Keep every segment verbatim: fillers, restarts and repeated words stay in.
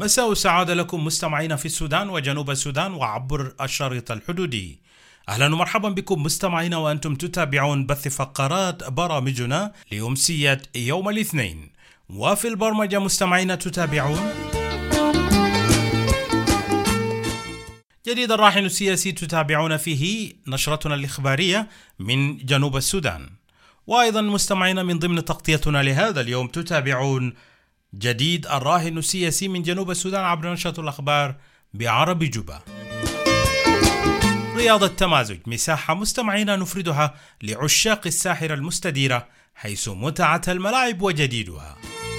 مساء السعادة لكم مستمعين في السودان وجنوب السودان وعبر الشريط الحدودي. أهلا ومرحبا بكم مستمعين وأنتم تتابعون بث فقرات برامجنا لأمسية يوم الاثنين. وفي البرمجة مستمعين تتابعون جديد الراهن السياسي، تتابعون فيه نشرتنا الإخبارية من جنوب السودان. وأيضا مستمعين من ضمن تغطيتنا لهذا اليوم تتابعون جديد الراهن السياسي من جنوب السودان عبر نشرة الأخبار بعربي جوبا. رياض التمازج، مساحة مستمعين نفردها لعشاق الساحرة المستديرة حيث متعة الملاعب وجديدها.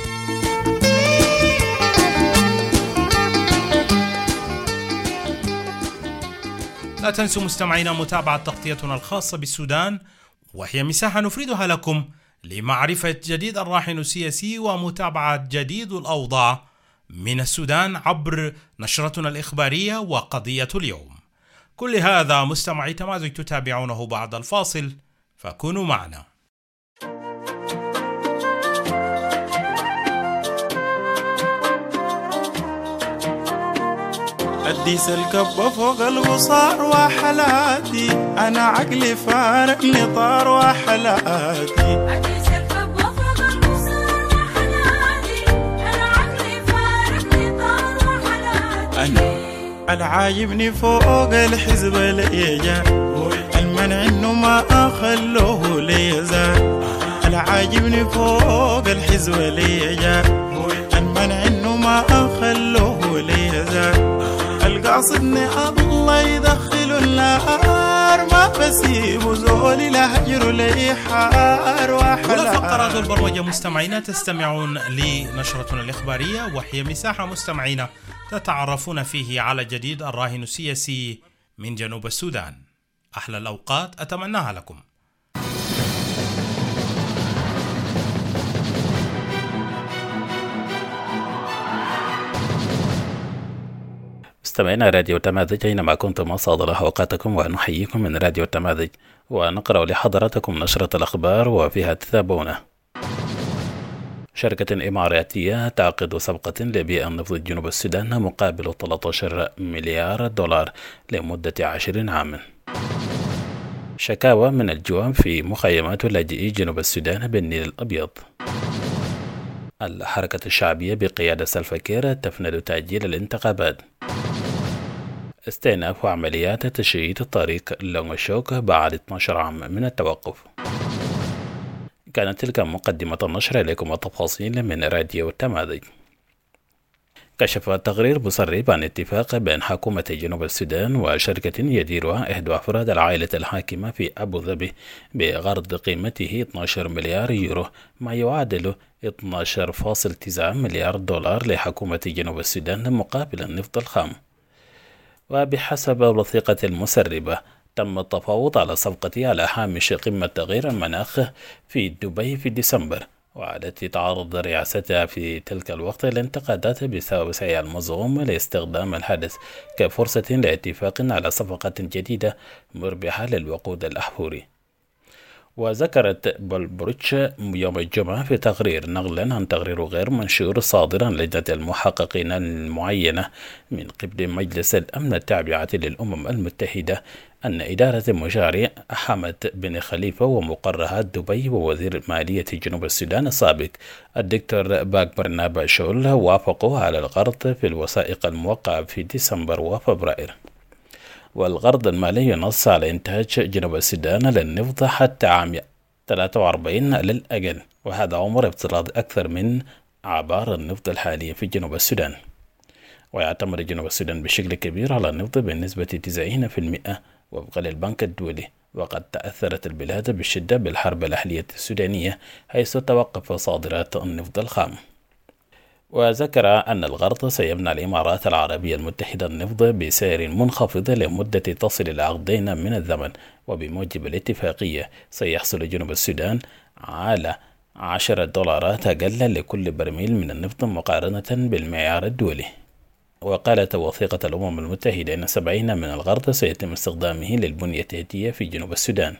لا تنسوا مستمعين متابعة تغطيتنا الخاصة بالسودان، وهي مساحة نفردها لكم لمعرفة جديد الراهن السياسي ومتابعة جديد الأوضاع من السودان عبر نشرتنا الإخبارية وقضية اليوم. كل هذا مستمعي تمازج تتابعونه بعد الفاصل، فكونوا معنا. أديس الكبة فوق الغصار وحلاتي، أنا عقلي فارقني طار وحلاتي. أديس الكبة فوق الغصار وحلاتي، أنا عقلي فارقني طار وحلاتي. أنا العاجبني فوق الحزب ليجا، المنع إنه ما أخلوه ليزال. العاجبني فوق الحزب ليجا، المنع إنه ما أخلوه ليزال. القاصدني الله يدخل النار، ما بسيب زولي لهجر لي حار وحلا. كل فقرات البرمجة مستمعين تستمعون لنشرتنا الإخبارية، وهي مساحة مستمعين تتعرفون فيه على جديد الراهن السياسي من جنوب السودان. أحلى الأوقات أتمناها لكم. مستمعينا راديو التماذج أينما كنتم أسعد أوقاتكم، ونحييكم من راديو التماذج ونقرأ لحضراتكم نشرة الأخبار وفيها تتابعون. شركة إماراتية تعقد صفقة لبيع النفط جنوب السودان مقابل ثلاثة عشر مليار دولار لمدة عشرين عاما. شكاوى من الجوع في مخيمات لاجئي جنوب السودان بالنيل الأبيض. الحركة الشعبية بقيادة سلفا كير تفند تأجيل الانتخابات. استئناف عمليات تشييد الطريق لونغشوك بعد اثني عشر عام من التوقف. كانت تلك مقدمة النشر، إليكم التفاصيل من راديو التماذج. كشف التقرير مسرب عن اتفاق بين حكومة جنوب السودان وشركة يديرها إحدى أفراد العائلة الحاكمة في أبو ظبي بغرض قيمته اثني عشر مليار يورو، ما يعادل اثني عشر فاصلة تسعة مليار دولار لحكومة جنوب السودان مقابل النفط الخام. وبحسب الوثيقة المسربة تم التفاوض على صفقة على هامش قمة تغيير المناخ في دبي في ديسمبر، والتي تعرض رئاستها في تلك الوقت لانتقادات بسبب سعيها المزعوم لاستخدام الحدث كفرصة لاتفاق على صفقة جديدة مربحة للوقود الأحفوري. وذكرت بولبروتش يوم الجمعة في تقرير نقلا عن تقرير غير منشور صادرا لجنة المحققين المعينة من قبل مجلس الأمن التابعة للأمم المتحدة أن إدارة مشاريع حمد بن خليفة ومقرها دبي ووزير مالية جنوب السودان السابق الدكتور باك برنابا شول وافقوا على القرض في الوثائق الموقعة في ديسمبر وفبراير. والغرض المالي ينص على إنتاج جنوب السودان للنفط حتى عام ثلاثة وأربعين للأقل، وهذا عمر افتراض أكثر من أعبار النفط الحالية في جنوب السودان. ويعتمد جنوب السودان بشكل كبير على النفط بنسبة تسعين بالمئة وفقا للبنك الدولي. وقد تأثرت البلاد بشدة بالحرب الأهلية السودانية حيث توقف صادرات النفط الخام. وذكر أن الغرض سيمنع الإمارات العربية المتحدة النفط بسعر منخفض لمدة تصل إلى عقدين من الزمن، وبموجب الاتفاقية سيحصل جنوب السودان على عشرة دولارات أقل لكل برميل من النفط مقارنة بالمعيار الدولي. وقالت وثيقة الأمم المتحدة أن سبعين من الغرض سيتم استخدامه للبنية التحتية في جنوب السودان.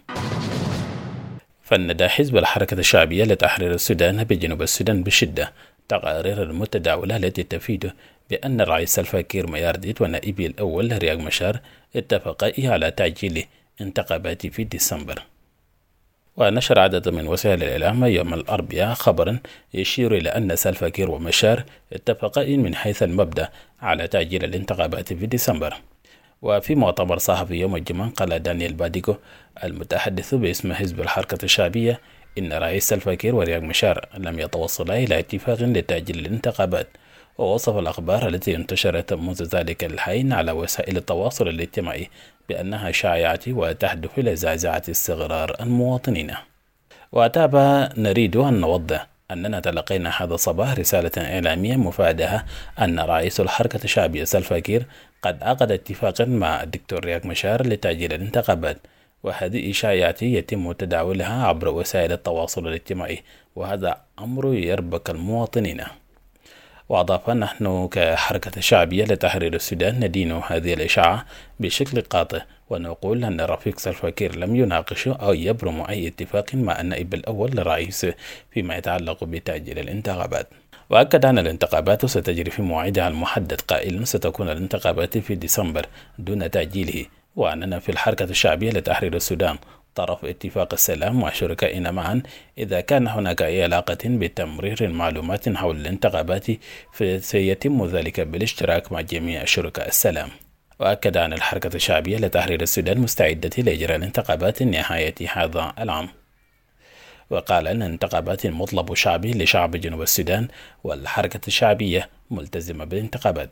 فندى حزب الحركة الشعبية لتحرير السودان بجنوب السودان بشدة تقارير المتداولة التي تفيد بأن الرئيس سلفا كير ميارديت ونائبه الأول رياض مشار اتفقا على تعجيل انتخابات في ديسمبر. ونشر عدد من وسائل الإعلام يوم الأربعاء خبرا يشير إلى أن سلفا كير ومشار اتفقا من حيث المبدأ على تعجيل الانتخابات في ديسمبر. وفي مؤتمر صحفي يوم الجمعة قال دانيال باديكو المتحدث باسم حزب الحركة الشعبية إن رئيس سلفا كير ورياض مشار لم يتوصلا إلى اتفاق لتأجيل الانتخابات. ووصف الأخبار التي انتشرت منذ ذلك الحين على وسائل التواصل الاجتماعي بأنها شائعة وتهدف إلى زعزعة استقرار المواطنين. وتابع نريد أن نوضح أننا تلقينا هذا الصباح رسالة إعلامية مفادها أن رئيس الحركة الشعبية سلفا كير قد عقد اتفاقا مع الدكتور رياض مشار لتأجيل الانتخابات، وهذه شائعة يتم تداولها عبر وسائل التواصل الاجتماعي، وهذا أمر يربك المواطنين. وأضاف نحن كحركة شعبية لتحرير السودان ندين هذه الإشاعة بشكل قاطع، ونقول أن رفيق سلفا كير لم يناقش أو يبرم أي اتفاق مع النائب الأول للرئيس فيما يتعلق بتأجيل الانتخابات. وأكد أن الانتخابات ستجري في موعدها المحدد، قائلا ستكون الانتخابات في ديسمبر دون تأجيله، وأننا في الحركة الشعبية لتحرير السودان طرف اتفاق السلام مع شركائنا معا. إذا كان هناك أي علاقة بتمرير المعلومات حول الانتخابات فسيتم ذلك بالاشتراك مع جميع شركاء السلام. وأكد أن الحركة الشعبية لتحرير السودان مستعدة لإجراء الانتخابات نهاية هذا العام. وقال أن الانتخابات مطلب شعبي لشعب جنوب السودان، والحركة الشعبية ملتزمة بالانتخابات.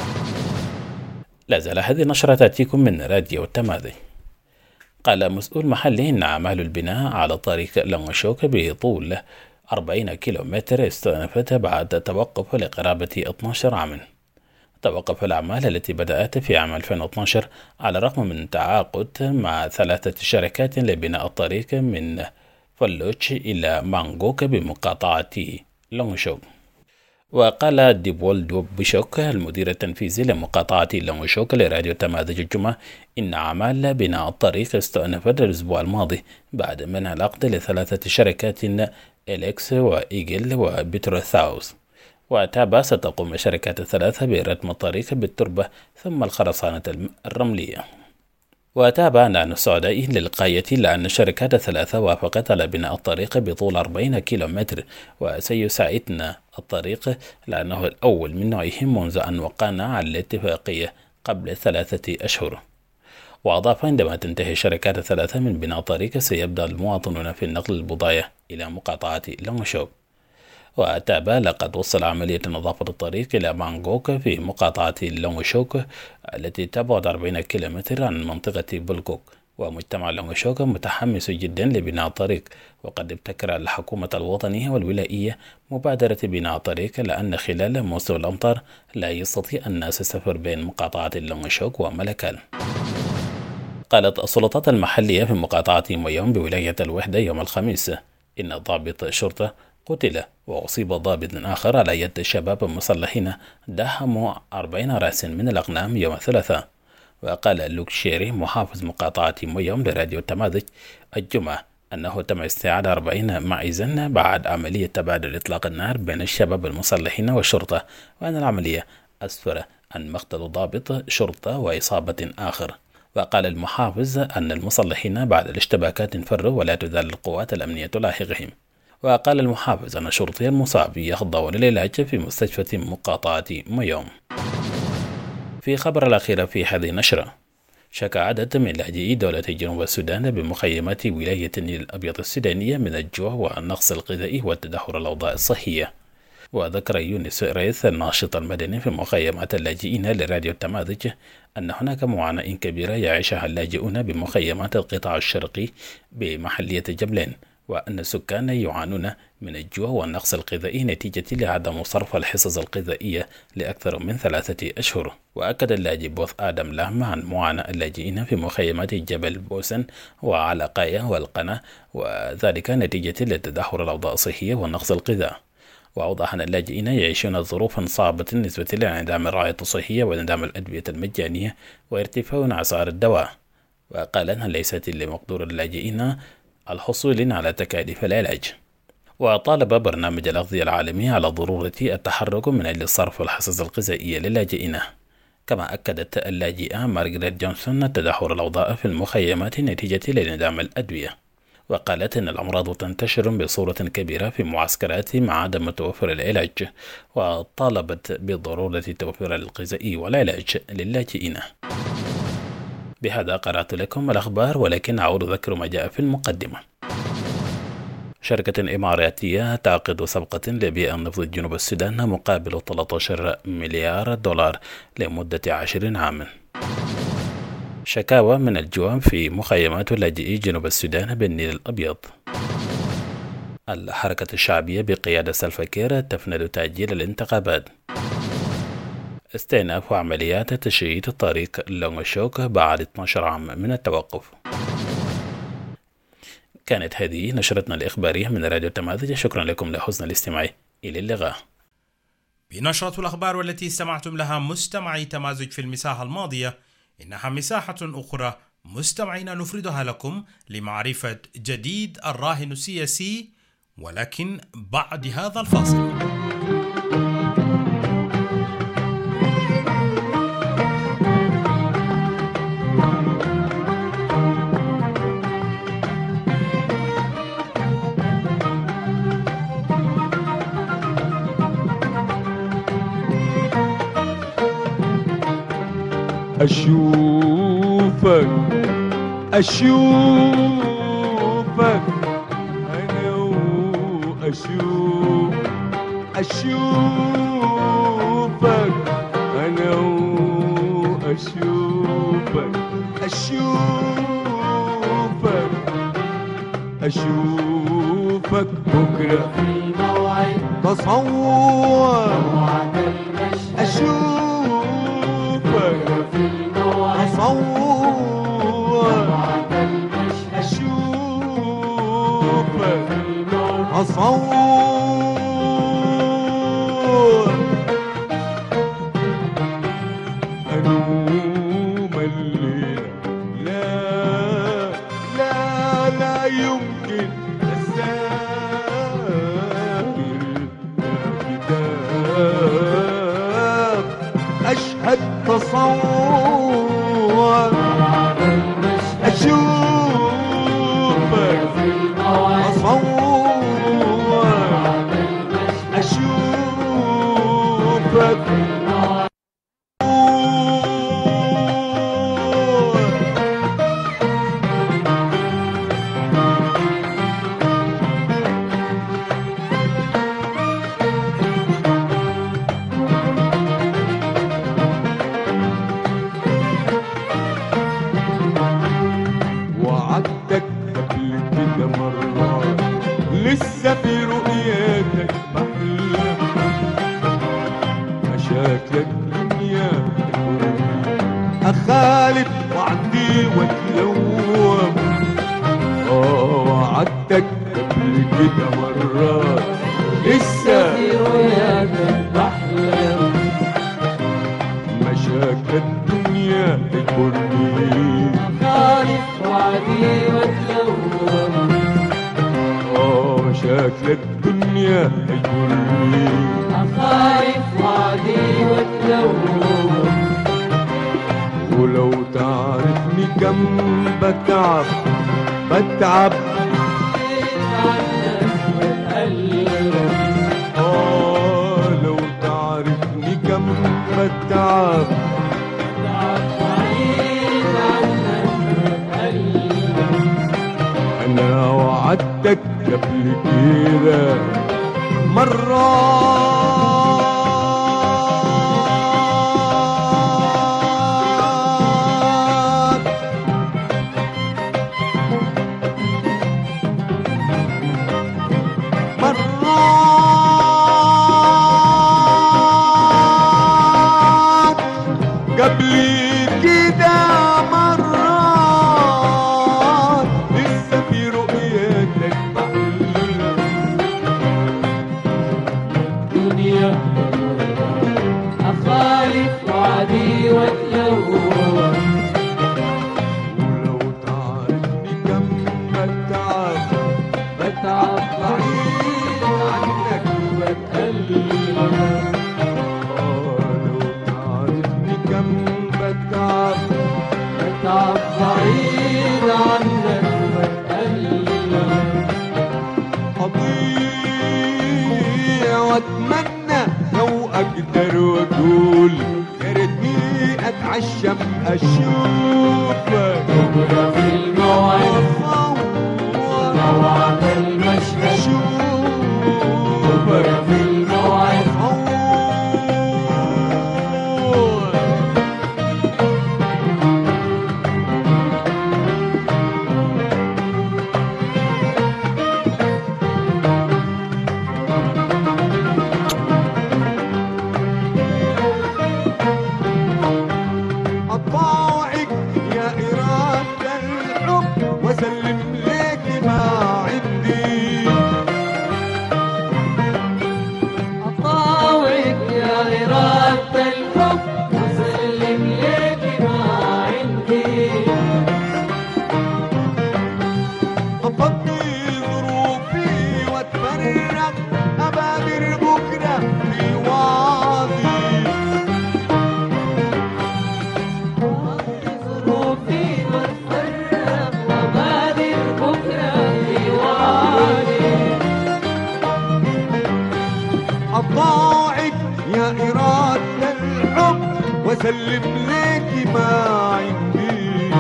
لا زال هذه النشرة تأتيكم من راديو التماذي. قال مسؤول محلي إن أعمال البناء على طريق لونغشوك بطول أربعين كيلومتر استأنفت بعد توقف لقرابة اثني عشر عاما. توقف الأعمال التي بدأت في عام ألفين واثني عشر على الرغم من تعاقد مع ثلاثة شركات لبناء الطريق من فلوتش إلى مانغوك بمقاطعة لونغشوك. وقال ديبول دوب بشوك المدير التنفيذي لمقاطعة لونغشوك لراديو تماذج الجمعة إن أعمال بناء الطريق استأنفت الأسبوع الماضي بعد منع العقد لثلاثة شركات إليكس وإيجل وبتروثاوس. وتابع ستقوم الشركات الثلاثة بردم الطريق بالتربة ثم الخرسانة الرملية. وتابع نانو السعودي للغاية لأن الشركات الثلاثة وافقت على بناء الطريق بطول أربعين كيلومتر، وسيساعدنا الطريق لأنه الأول من نوعه منذ أن وقعنا على الاتفاقية قبل ثلاثة أشهر. وأضاف عندما تنتهي الشركات الثلاثة من بناء الطريق سيبدأ المواطنون في نقل البضائع إلى مقاطعة لونغشوك. وتابع لقد وصل عملية نظافة الطريق إلى مانغوك في مقاطعة لونغشوك التي تبعد أربعين كيلومتر عن منطقة بولغوك. ومجتمع لونغشوك متحمس جدا لبناء الطريق، وقد ابتكر الحكومة الوطنية والولائية مبادرة بناء الطريق لأن خلال موسم الأمطار لا يستطيع الناس السفر بين مقاطعة لونغشوك وملكال. قالت السلطات المحلية في مقاطعة مويوم بولاية الوحدة يوم الخميس إن ضابط شرطة قتل وأصيب ضابط آخر على يد شباب مسلحين داهموا أربعين رأسا من الأغنام يوم الثلاثاء. وقال لوك شيري محافظ مقاطعة مويوم لراديو التماذج الجمعة أنه تم استعادة أربعين معيزا بعد عملية تبادل إطلاق النار بين الشباب المسلحين والشرطة، وأن العملية أسفر عن مقتل ضابط شرطة وإصابة آخر. وقال المحافظ أن المسلحين بعد الاشتباكات فروا ولا تزال القوات الأمنية تلاحقهم. وقال المحافظ أن الشرطي المصاب يخضعون للعلاج في مستشفى مقاطعة مويوم. في خبر الأخير في هذه النشرة، شكى عدد من لاجئي دولة جنوب السودان بمخيمات ولاية النيل الأبيض السودانية من الجوع والنقص الغذائي وتدهور الأوضاع الصحية. وذكر يونس ريث الناشط المدني في مخيمات اللاجئين لراديو التماذج أن هناك معاناة كبيرة يعيشها اللاجئون بمخيمات القطاع الشرقي بمحلية جبلين، وأن السكان يعانون من الجوع والنقص الغذائي نتيجة لعدم صرف الحصص الغذائية لأكثر من ثلاثة أشهر. وأكد اللاجئ بوث آدم لام عن معاناة اللاجئين في مخيمات جبل بوسن وعلقاية والقنا، وذلك نتيجة لتدهور الأوضاع الصحية والنقص الغذائي. وأوضح أن اللاجئين يعيشون ظروفا صعبة بالنسبة لانعدام الرعاية الصحية وانعدام الأدوية المجانية وارتفاع أسعار الدواء. وقال أنها ليست لمقدور اللاجئين الحصول على تكاليف العلاج. وطالب برنامج الأغذية العالمي على ضرورة التحرك من أجل صرف الحصص الغذائية للاجئين. كما أكدت اللاجئة مارغريت جونسون تدهور الأوضاع في المخيمات نتيجة لانعدام الأدوية، وقالت إن الأمراض تنتشر بصورة كبيرة في معسكرات مع عدم توفر العلاج، وطالبت بضرورة توفير الغذاء والعلاج للاجئين. بهذا قرأت لكم الأخبار، ولكن أعود أذكر ما جاء في المقدمة. شركة إماراتية تعقد صفقة لبيع النفط جنوب السودان مقابل ثلاثة عشر مليار دولار لمدة عشرين عاما. شكاوى من الجوع في مخيمات لاجئي جنوب السودان بالنيل الأبيض. الحركة الشعبية بقيادة سلفا كير تفند تأجيل الانتخابات. استئناف عمليات تشييد الطريق لونغشوك بعد اثني عشر عام من التوقف. كانت هذه نشرتنا الإخبارية من راديو التماذج. شكرا لكم لحسن الاستماع. إلى اللقاء. بنشرة الأخبار والتي استمعتم لها مستمعي تمازج في المساحة الماضية، إنها مساحة أخرى مستمعين نفردها لكم لمعرفة جديد الراهن السياسي، ولكن بعد هذا الفاصل. أشوفك أشوفك أنا وأشوف أشوفك أنا وأشوفك أشوفك أشوفك بكرة في الموعد تصور أشوفك أصور أشوفك أصور أنوم الليلة لا لا لا يمكن أسافر كتاب أشهد تصور أشوفك أصور أشوفك وعدتك قبل كده مرات لسه في رؤياتك بحلم مشاكلك دنيا أخالف وعدي واتلوم. اه وعدتك قبل كده مرات لسه في رؤياتك بحلم مشاكل الدنيا تجبرني أخالف وعدي واتلوم. اه مشاكل الدنيا تجبرني أخالف وعدي واتلوم. ولو تعرفني كم بتعب بتعب اه لو تعرفني كم بتعب أنا وعدتك قبل كده مرات مرات قبل كده مرات لسه في رؤيتك بحلم واتفرج أبادر بكرة في وادي ظروفي واتفرج وبادر بكرة في وادي أطاعك يا إرادة الحب وسلم لك ما عندي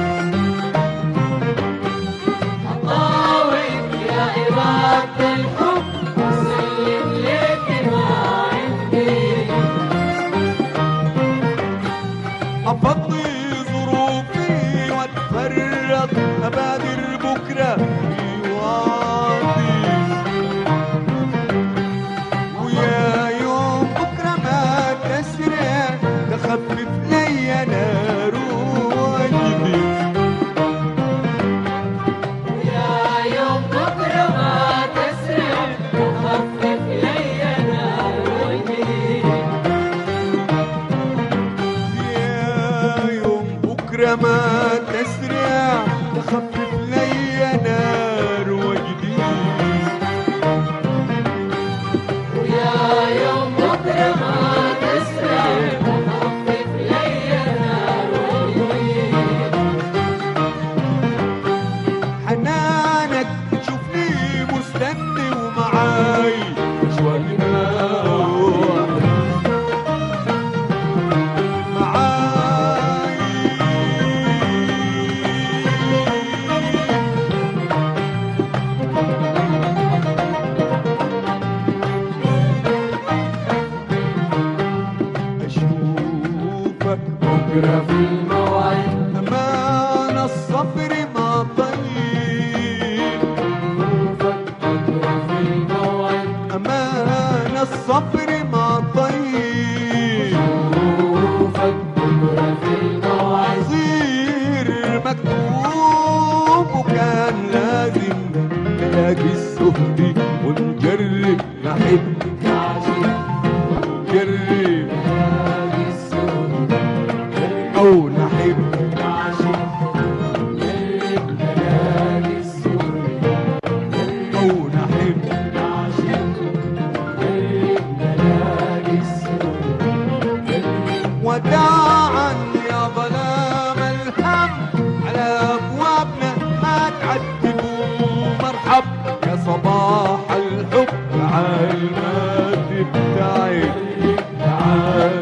أطاوعك يا إرادة الحب وسلم لك ما عندي أفضي ظروفي واتفرج أبادر بكرة في وادي ويا يوم بكرة ما تسرع تخفف لي نار وجدي يا يوم بكرة ما تسرع تخفف لي نار وجهي يا يوم بكرة ما تسرع تخفف لي نار وجدي ويا يوم بكرة ما تسرع تخفف لي نار وجهي حنانك تشوفني مستني ومعاي أشواقنا معاي أشوفك بكرة في الموعد أمان الصبر ما طيب بكرة في الموعد أمان الصبر ما طيب بكرة في الموعد صير مكتوب وكان لازم نلاقي السهد ونجرب نحب نجرب أو نحب أو نحب وداعا يا ظلام الهم على أبوابنا ما تعتبوا مرحب يا صباح الحب تعال ما تبتعد تعال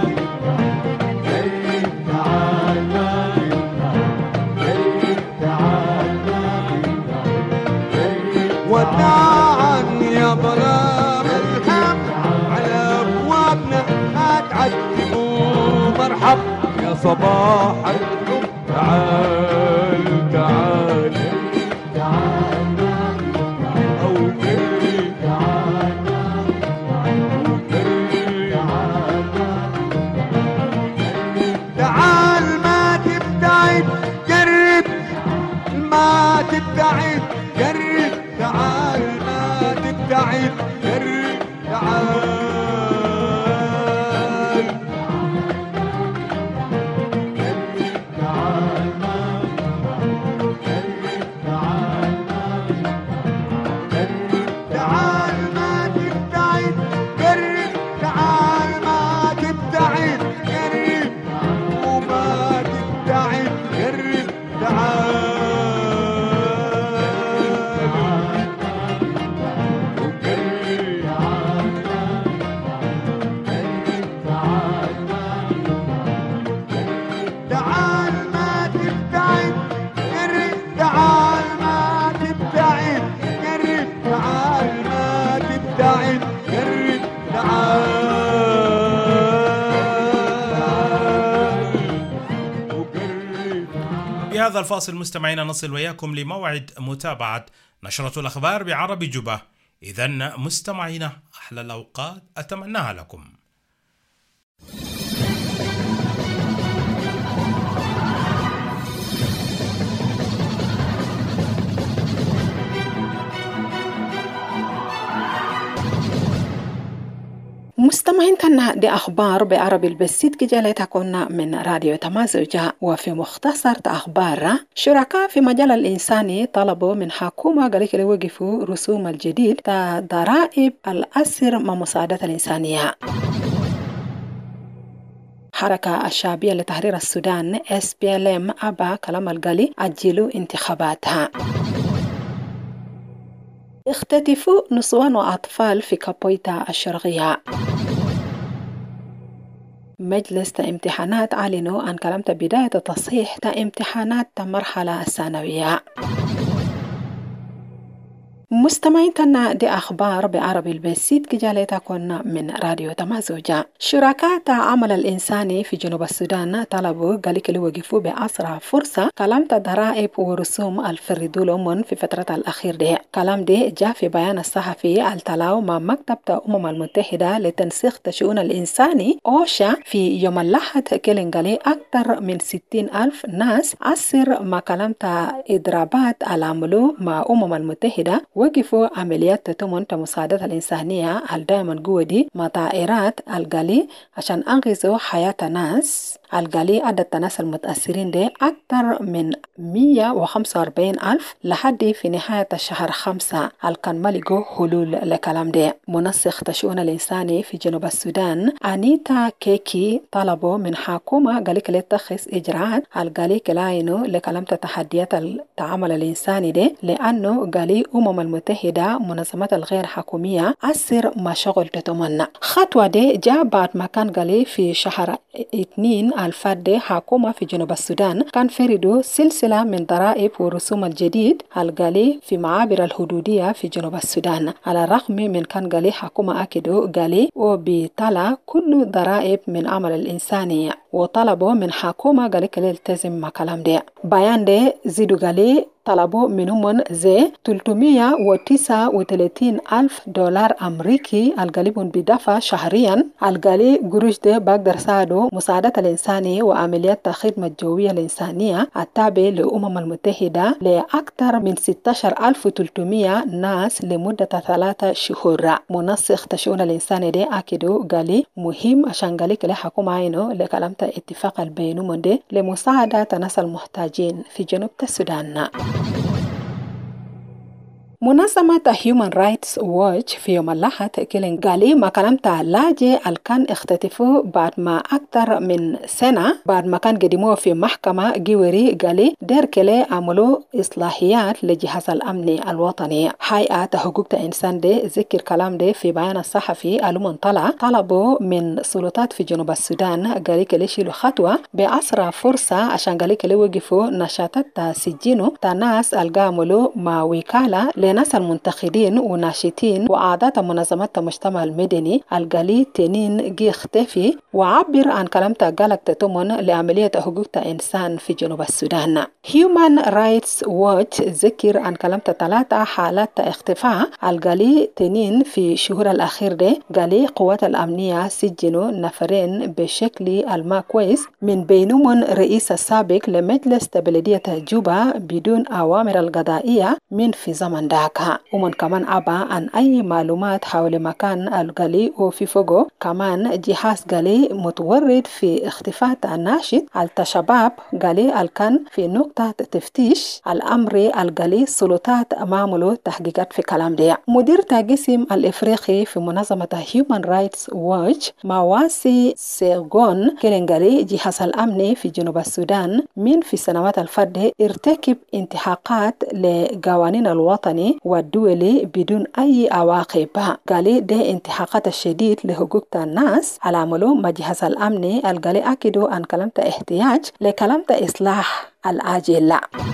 تعال وداعا يا ظلام الهم على أبوابنا ما تعتبوا مرحب يا صباح الحب تعال تعال أو كري تعال ما تبتعد جرب ما تبتعد جرب تعال ما تبتعد جرب تعال تعال ما تبتعد جرب تعال ما تبتعد جرب وما تبتعد جرب تعال تعال ما تبتعد جرب تعال ما تبتعد جرب تعال ما تبتعد جرب تعال وجرب. بهذا الفاصل مستمعينا نصل وياكم لموعد متابعة نشرة الأخبار بعربي جبة. إذن مستمعينا أحلى الأوقات أتمناها لكم. مستمعين تنا دي أخبار بعربي البسيط كجالتها كنا من راديو تمازوجة. وفي مختصر أخبار شركاء في مجال الإنساني طلبوا من حكومة قالك اللي وقفوا رسوم الجديد تا ضرائب الأسر مع مساعدة الإنسانية. حركة الشعبية لتحرير السودان إس بي إل إم أبا كلام القلي أجلوا انتخاباتها. اختطفوا نسوان وأطفال في كابويتا الشرقية. مجلس امتحانات أعلنوا عن كلام بداية تصحيح امتحانات المرحلة الثانوية. مستمعين تنا دي أخبار بعربي البسيط كجالتها كنا من راديو تمازوجة. شركاء عمل الإنساني في جنوب السودان طلبوا قالك اللي وقفوا بأسرع فرصة كلام ضرائب ورسوم الفردوا لهم في فترة الأخير دي. كلام دي جاء في بيان الصحفي التلاو مع مكتب الأمم المتحدة لتنسيق الشؤون الإنساني أوشا في يوم الأحد كيلنغالي أكثر من ستين ألف ناس أسر مع كلام إضرابات العملو مع أمم المتحدة وقفوا عمليات تتمن مساعدة الإنسانية الدائما قوة مع طائرات القلي عشان أنقذوا حياة ناس. القلي عدد الناس المتأثرين دي أكثر من مية وخمسة وأربعين ألف لحد في نهاية الشهر خمسة الكان ملقوا حلول لكلام دي. منسق الشؤون الإنساني في جنوب السودان أنيتا كيكي طلبوا من حكومة قالك لتخذ إجراءات القلي كلاينو لكلام تحديات التعامل الإنساني دي لأنه قالي أمم المتحدة منظمات الغير حكومية أسر ما شغل تتمنى. خطوة دي جاء بعد ما كان قالي في شهر اثنين الفاد حكومة في جنوب السودان كان فردوا سلسلة من ضرائب ورسوم الجديد القالي في معابر الحدودية في جنوب السودان على الرغم من كان قالي حكومة أكدوا قالي وبيطلع كل ضرائب من عمل الإنساني وطلبوا من حكومة قالي كلي التزم مع كلام دي. بيان دي زيدوا قالي طلبوا منهم زي ثلاثمية وتسعة وثلاثين ألف دولار أمريكي القليبون بدفع شهريا. القلي قروش ده بقدر ساعدوا مساعدة الإنساني وعمليات الخدمة الجوية الإنسانية التابع لأمم المتحدة لأكثر من ستة عشر ألف وثلاثمية ناس لمدة ثلاثة شهور. منسق الشؤون الإنساني ده أكدوا قالي مهم عشان قالي كلي حكومة عينه لكلام اتفاق البينوم ده لمساعدة الناس المحتاجين في جنوب السودان. منظمة Human Rights Watch في يوم الأحد كيلين قالي ما كلام تعلاجي الكان اختطفوا بعد ما أكثر من سنة بعد ما كان قدموه في محكمة جيوري قالي دير كلي عملوا إصلاحيات لجهاز الأمن الوطني. هيئة حقوق الإنسان دي ذكر كلام دي في بيان الصحفي ألومن طلع طلبوا من سلطات في جنوب السودان قالي كلي شيلوا خطوة بأسرع فرصة عشان قالي كلي وقفوا نشاطات سجينو تناس القاملوا مع وكالة ناس المنتخبين وناشطين وأعضاء منظمات المجتمع المدني القالي تنين جي اختفي وعبر عن كلام تقالك تتمن لعملية حقوق الإنسان في جنوب السودان. Human Rights Watch ذكر عن كلام ثلاثة حالات اختفاء القالي تنين في شهور الأخير دي. قالي قوات الأمنية سجنوا نفرين بشكل الماء كويس من بينهم رئيس السابق لمجلس بلدية جوبا بدون أوامر القضائية من في زمن داك. ومن كمان أبا عن أي معلومات حول مكان القلي وفي فوقه كمان جهاز قلي متورد في اختفاء الناشط الشباب قلي الكان في نقطة تفتيش الأمر القلي سلطات معملوا تحقيقات في كلام دي. مدير تقسيم الإفريقي في منظمة Human Rights Watch مواسي سيغون كيلنغالي جهاز الأمن في جنوب السودان من في السنوات الفادة ارتكب انتهاكات لقوانين الوطني والدولي بدون أي عواقب. قالي ده انتهاكات الشديد لحقوق الناس العملوا مع جهاز الأمن القالي أكدوا عن كلمة احتياج لكلمة إصلاح العاجل.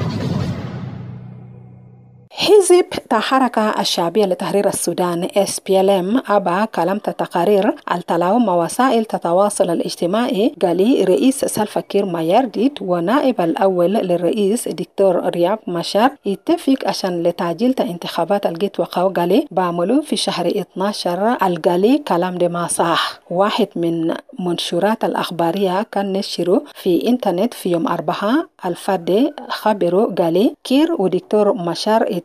حزب الحركة الشعبية لتحرير السودان إس بي إل إم أبا كلام تقارير التلاوم وسائل التواصل الاجتماعي قالي رئيس سلفا كير مايرديت ونائب الأول للرئيس دكتور رياض مشار يتفق عشان لتعجيل انتخابات الجيت وقاو قالي بعملوا في شهر اثنا عشر القالي كلام دي ما صح. واحد من منشورات الأخبارية كان نشره في إنترنت في يوم أربعة الفادي خبروا قالي كير ودكتور مشار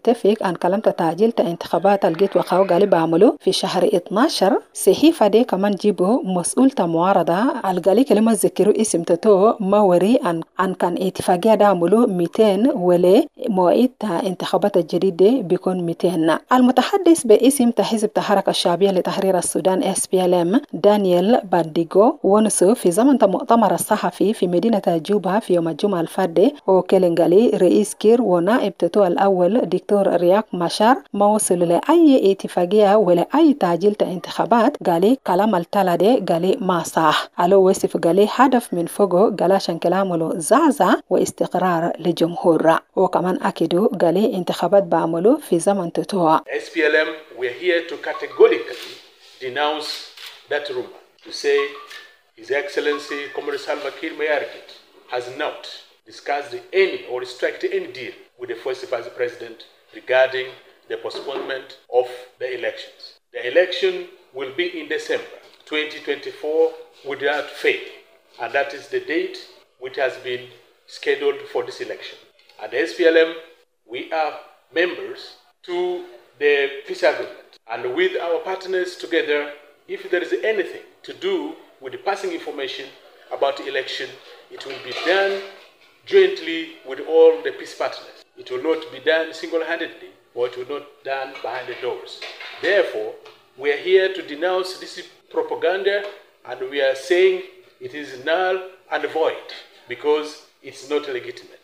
متفق عن كلام تأجيل انتخابات الجيت وقاو قالي بعملوا في شهر اثناشر. صحيفة دي كمان جيبوا مسؤول معارضة القالي كلمة ذكروا اسم تتو موري عن عن كان اتفاقية دا عملوا مئتين ولي مواعيد انتخابات الجديدة بيكون مئتين. المتحدث باسم حزب الحركة الشعبية لتحرير السودان إس بي إل إم دانيال بانديغو ونسو في زمن مؤتمر الصحفي في مدينة جوبا في يوم الجمعة الفادي وكيلنغالي رئيس كير ونائب تتو الأول دكتور رياك ماشار ما وصل لأي اتفاقية ولا أي تعجيل انتخابات. قالي كلام التالي قالي ما صح. على وصف قالي هدف من فوقه قال عشان كلامه زعزع واستقرار للجمهور. وكمان أكيدو قالي انتخابات بعملوا في زمن تتو. S P L M, we are here to categorically denounce that rumor, to say His Excellency Comrade Salva Kiir Mayardit has not discussed any or struck any deal with the first Vice President regarding the postponement of the elections. The election will be in December twenty twenty-four without fail, and that is the date which has been scheduled for this election. At the S P L M, we are members to the peace agreement, and with our partners together, if there is anything to do with the passing information about the election, it will be done jointly with all the peace partners. It will not be done single-handedly, or it will not be done behind the doors. Therefore, we are here to denounce this propaganda, and we are saying it is null and void because it's not legitimate.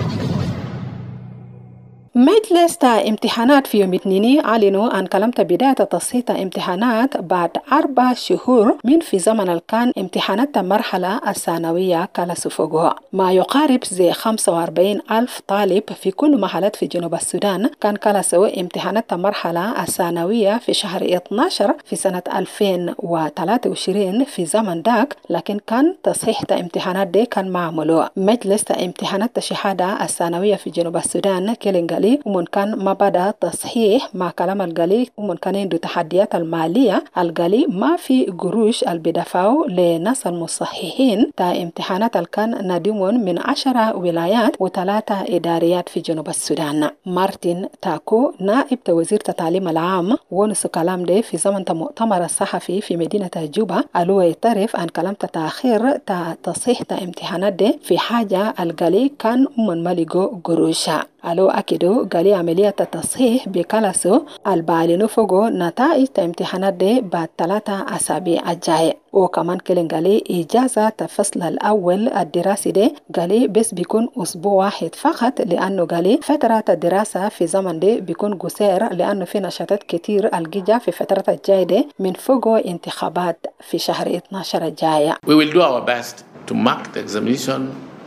مجلس امتحانات في يوم الاثنين أعلنوا عن كلمة بداية تصحيح امتحانات بعد أربع شهور من في زمن الكان امتحانات المرحلة الثانوية كلا سفوقها ما يقارب زي خمسة وأربعين ألف طالب في كل محلات في جنوب السودان كان كلا سوى امتحانات المرحلة الثانوية في شهر اثناشر في سنة ألفين وثلاثة وعشرين في زمن داك، لكن كان تصحيح امتحانات دي كان معمولو. مجلس امتحانات الشهادة الثانوية في جنوب السودان كيلنغالي ومن كان ما بدأ تصحيح مع كلام القلي ومن كان عنده تحديات المالية القلي ما في قروش البدفاو لناس المصححين تا امتحانات الكان نادمون من عشرة ولايات وثلاثة إداريات في جنوب السودان. مارتن تاكو نائب وزير التعليم العام ونسو كلام ده في زمن مؤتمر الصحفي في مدينة جوبا قالوا يعترف عن كلام تأخير تا تصحيح تا امتحانات ده في حاجة القلي كان من ملقو قروشا. قالوا أكيدو قالي عملية التصحيح بكالاسو البعلنو فوقو نتائج امتحانات دي بعد ثلاثة أسابيع الجاي. وكمان كلن قالي إجازة الفصل الأول الدراسي دي قالي بس بيكون أسبوع واحد فقط لأنه قالي فترة الدراسة في زمن دي بيكون قصير لأنه في نشاطات كتير الجيجا في فترة الجاي دي من فوقو انتخابات في شهر اثناشر الجاية. We will do our best to mark the examination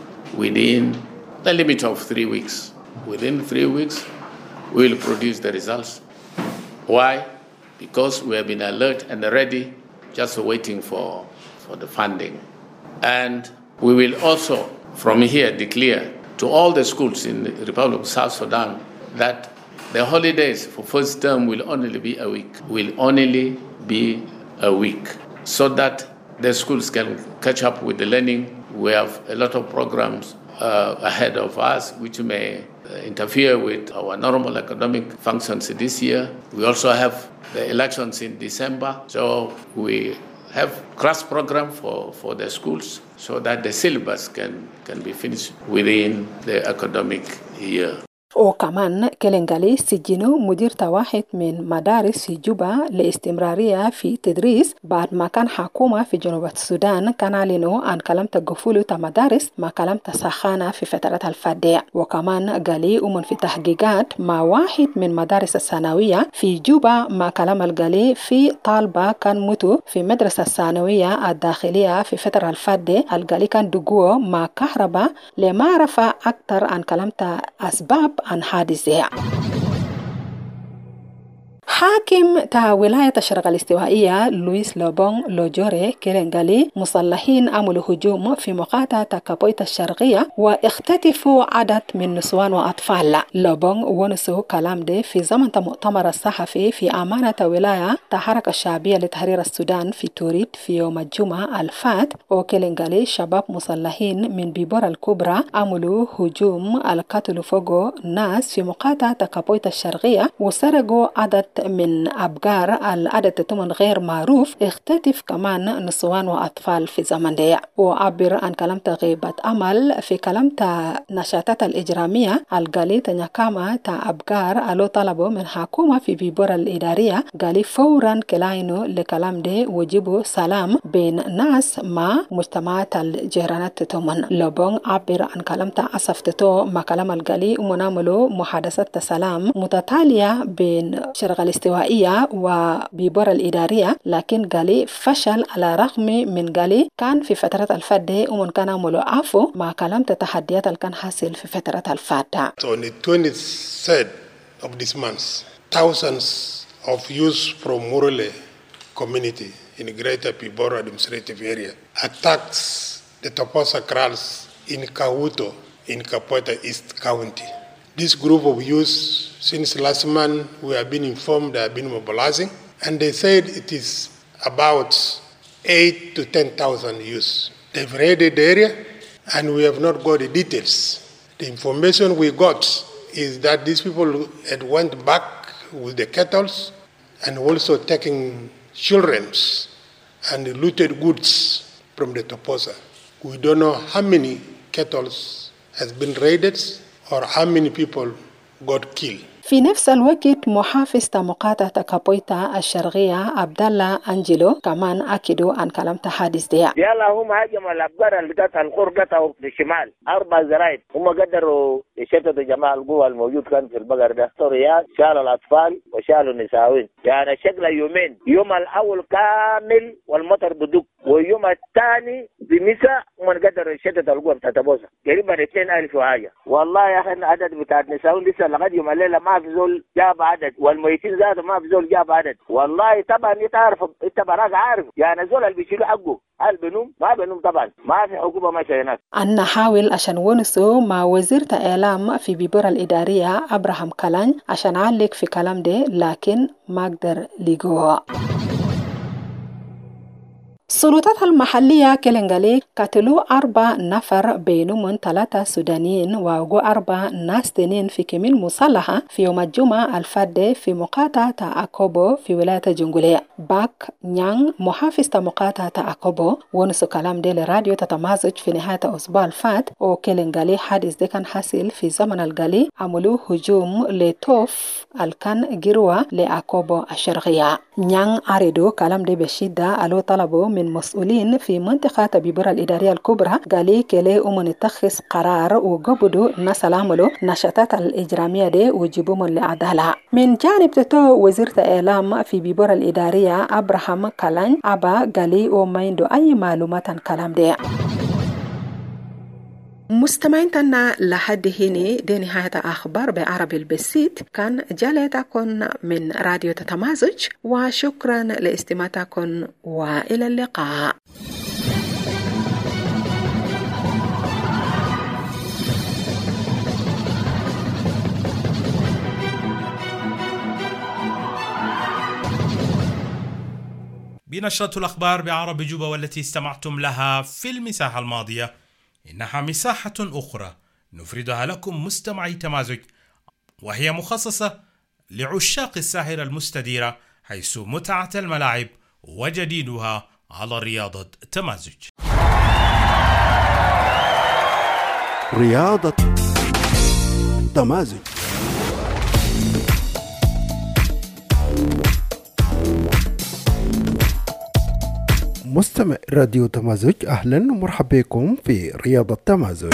within the limit of three weeks. Within three weeks, we will produce the results. Why? Because we have been alert and ready, just waiting for, for the funding. And we will also, from here, declare to all the schools in the Republic of South Sudan that the holidays for first term will only be a week, will only be a week, so that the schools can catch up with the learning. We have a lot of programs uh, ahead of us, which may interfere with our normal academic functions this year. We also have the elections in December, so we have class program for, for the schools so that the syllabus can, can be finished within the academic year. وكمان كلنغالي سجنوا مدير واحد من مدارس في جوبا لاستمرارية في تدريس بعد ما كان حكومة في جنوب السودان كان علنوا عن كلام تقفلوا مدارس ما كلام تسخانة في فترة الفادية. وكمان قالي ومن في تحقيقات مع واحد من مدارس الثانوية في جوبا ما كلام القالي في طالبة كان متو في مدرسة الثانوية الداخلية في فترة الفادية القالي كان دقوه مع كهرباء لما رفع أكثر عن كلام أسباب عن حادثة. حاكم تا ولاية الشرق الاستوائية لويس لوبون لوجوري كيلنغالي مسلحين عملوا هجوم في مقاطعة كابويتا الشرقية واختطفوا عدد من نسوان وأطفال. لوبون ونسوا كلام ده في زمن مؤتمر الصحفي في أمانة ولاية تحرك الشعبية لتحرير السودان في توريد في يوم الجمعة الفات. وكيلنغالي شباب مسلحين من بيبورا الكبرى عملوا هجوم القتل فوقو ناس في مقاطعة كابويتا الشرقية وسرقوا عدد من أبقار العدد تمن غير معروف. اختطف كمان نسوان وأطفال في زمن ده. وعبر عن كلام غيبة أمل في كلام نشاطات الإجرامية القالي تنكاما تا أبقار ألو طلبوا من حكومة في بيبورا الإدارية قالي فورا كلاينو لكلام ده وجيبوا سلام بين ناس مع مجتمعات الجيرانات تمن. لوبون عبر عن كلام أصفتو ما كلام القالي ومناملو محادثة سلام متتالية بين شرق الاستوائية وبيبورا الإدارية لكن قالي فشل على رغم من قالي كان في فترة الفادة ومن كان عملوا عفو مع كلام تحديات اللي كان حاصل في فترة الفادة. On the twenty-third of this month, thousands of youths from Morole community in the Greater Piboro administrative area attacked the Toposa kraals in Kahuto in Kapoeta East County. This group of youths, since last month, we have been informed they have been mobilizing, and they said it is about eight to ten thousand youths. They've raided the area, and we have not got the details. The information we got is that these people had went back with the cattle and also taking children and looted goods from the Toposa. We don't know how many cattle has been raided or how many people got killed. في نفس الوقت محافظ مقاطعة كابويتا الشرقية عبد الله أنجلو كمان أكدوا عن كلام تحادث ده. يلا هم هاجموا الأبقار اللي قطع القر قطعوا في الشمال أربع زراير هم قدروا يشتتوا جماعة القوى الموجود كان في البقر ده. طريات شالوا الأطفال وشالوا النساوين. يعني شكل يومين يوم الأول كامل والمطر بدوك واليوم الثاني بمساء ومن قدروا يشتتوا القوى بتاعت بوسة تقريبا اثنين ألف وحاجة. والله يا أخي عدد بتاع النساوين لسه لغاية يوم الليلة ما في زول جاب عدد والميتين زادوا ما في زول جاب عدد. والله طبعا انت عارف انت براك عارف يعني زول اللي بيشيلوا حقه هل بنوم ما بنوم طبعا ما في حكومه ماشيه هناك. أن نحاول عشان ونسو مع وزير الإعلام في بيبورا الإدارية أبراهام كالان عشان علق في كلام ده لكن ما قدر لقوها. السلطات المحلية كيلنغالي قتلوا أربع نفر بينهم ثلاثة سودانيين ووقعوا أربع ناس تانيين في كمين مسلحة في يوم الجمعة الفادة في مقاطعة أكوبو في ولاية جنغولية. باك نيان محافظ مقاطعة أكوبو ونسو كلام دي لراديو تتمازج في نهاية أسبوع الفات. وكيلنغالي حادث ده كان حاصل في زمن الغالي عملوا هجوم لتوف الكان جيروا لأكوبو الشرقية. نيان أريدو كلام دي بشدة ألو طلبوا من مسؤولين في منطقة بيبورا الإدارية الكبرى قالي كلي أمن اتخذ قرار وقبضوا الناس اللي عملوا نشاطات الإجرامية دي وجيبوهم لعدالة. من جانب تتو وزير الإعلام في بيبورا الإدارية أبراهام كالان أبا قالي وما عنده أي معلومات عن كلام دي. مستمعين تنا لحد هنا دي نهاية أخبار بعربي البسيط كان جالتكم من راديو تتمازج وشكرا لاستماعتكم وإلى اللقاء. بنشرة الأخبار بعربي جوبا والتي استمعتم لها في المساحة الماضية إنها مساحة أخرى نفردها لكم مستمعي تمازج وهي مخصصة لعشاق الساحرة المستديرة حيث متعة الملاعب وجديدها على رياضة تمازج. رياضة تمازج. مستمع راديو تمازج أهلا ومرحبا بكم في رياضة تمازج.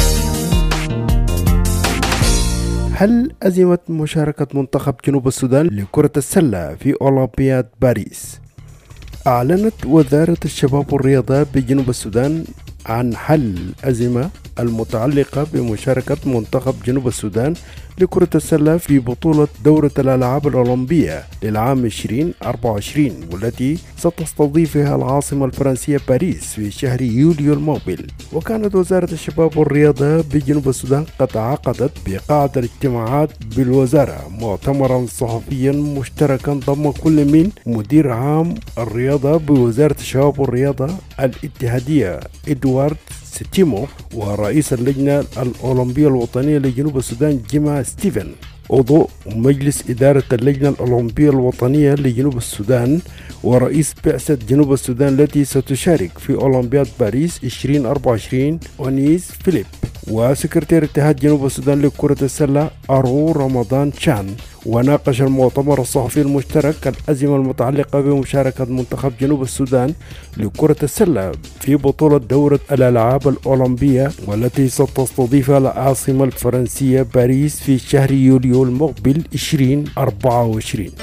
هل أزمت مشاركة منتخب جنوب السودان لكرة السلة في أولمبياد باريس؟ أعلنت وزارة الشباب والرياضة بجنوب السودان عن حل الأزمة المتعلقة بمشاركة منتخب جنوب السودان لكرة السلة في بطولة دورة الألعاب الأولمبية للعام ألفين وأربعة وعشرين، والتي ستستضيفها العاصمة الفرنسية باريس في شهر يوليو المقبل. وكانت وزارة الشباب والرياضة بجنوب السودان قد عقدت بقاعة الاجتماعات بالوزارة مؤتمرا صحفيا مشتركا ضم كل من مدير عام الرياضة بوزارة الشباب والرياضة الاتحادية إدوارد ستيمو، ورئيس اللجنة الأولمبية الوطنية لجنوب السودان جيما ستيفن، عضو مجلس إدارة اللجنة الأولمبية الوطنية لجنوب السودان، ورئيس بعثة جنوب السودان التي ستشارك في أولمبياد باريس ألفين وأربعة وعشرين أونيس فيليب، وسكرتير اتحاد جنوب السودان لكرة السلة أرو رمضان شان. وناقش المؤتمر الصحفي المشترك الأزمة المتعلقة بمشاركة منتخب جنوب السودان لكرة السلة في بطولة دورة الألعاب الأولمبية، والتي ستستضيفها العاصمة الفرنسية باريس في شهر يوليو المقبل ألفين وأربعة وعشرين.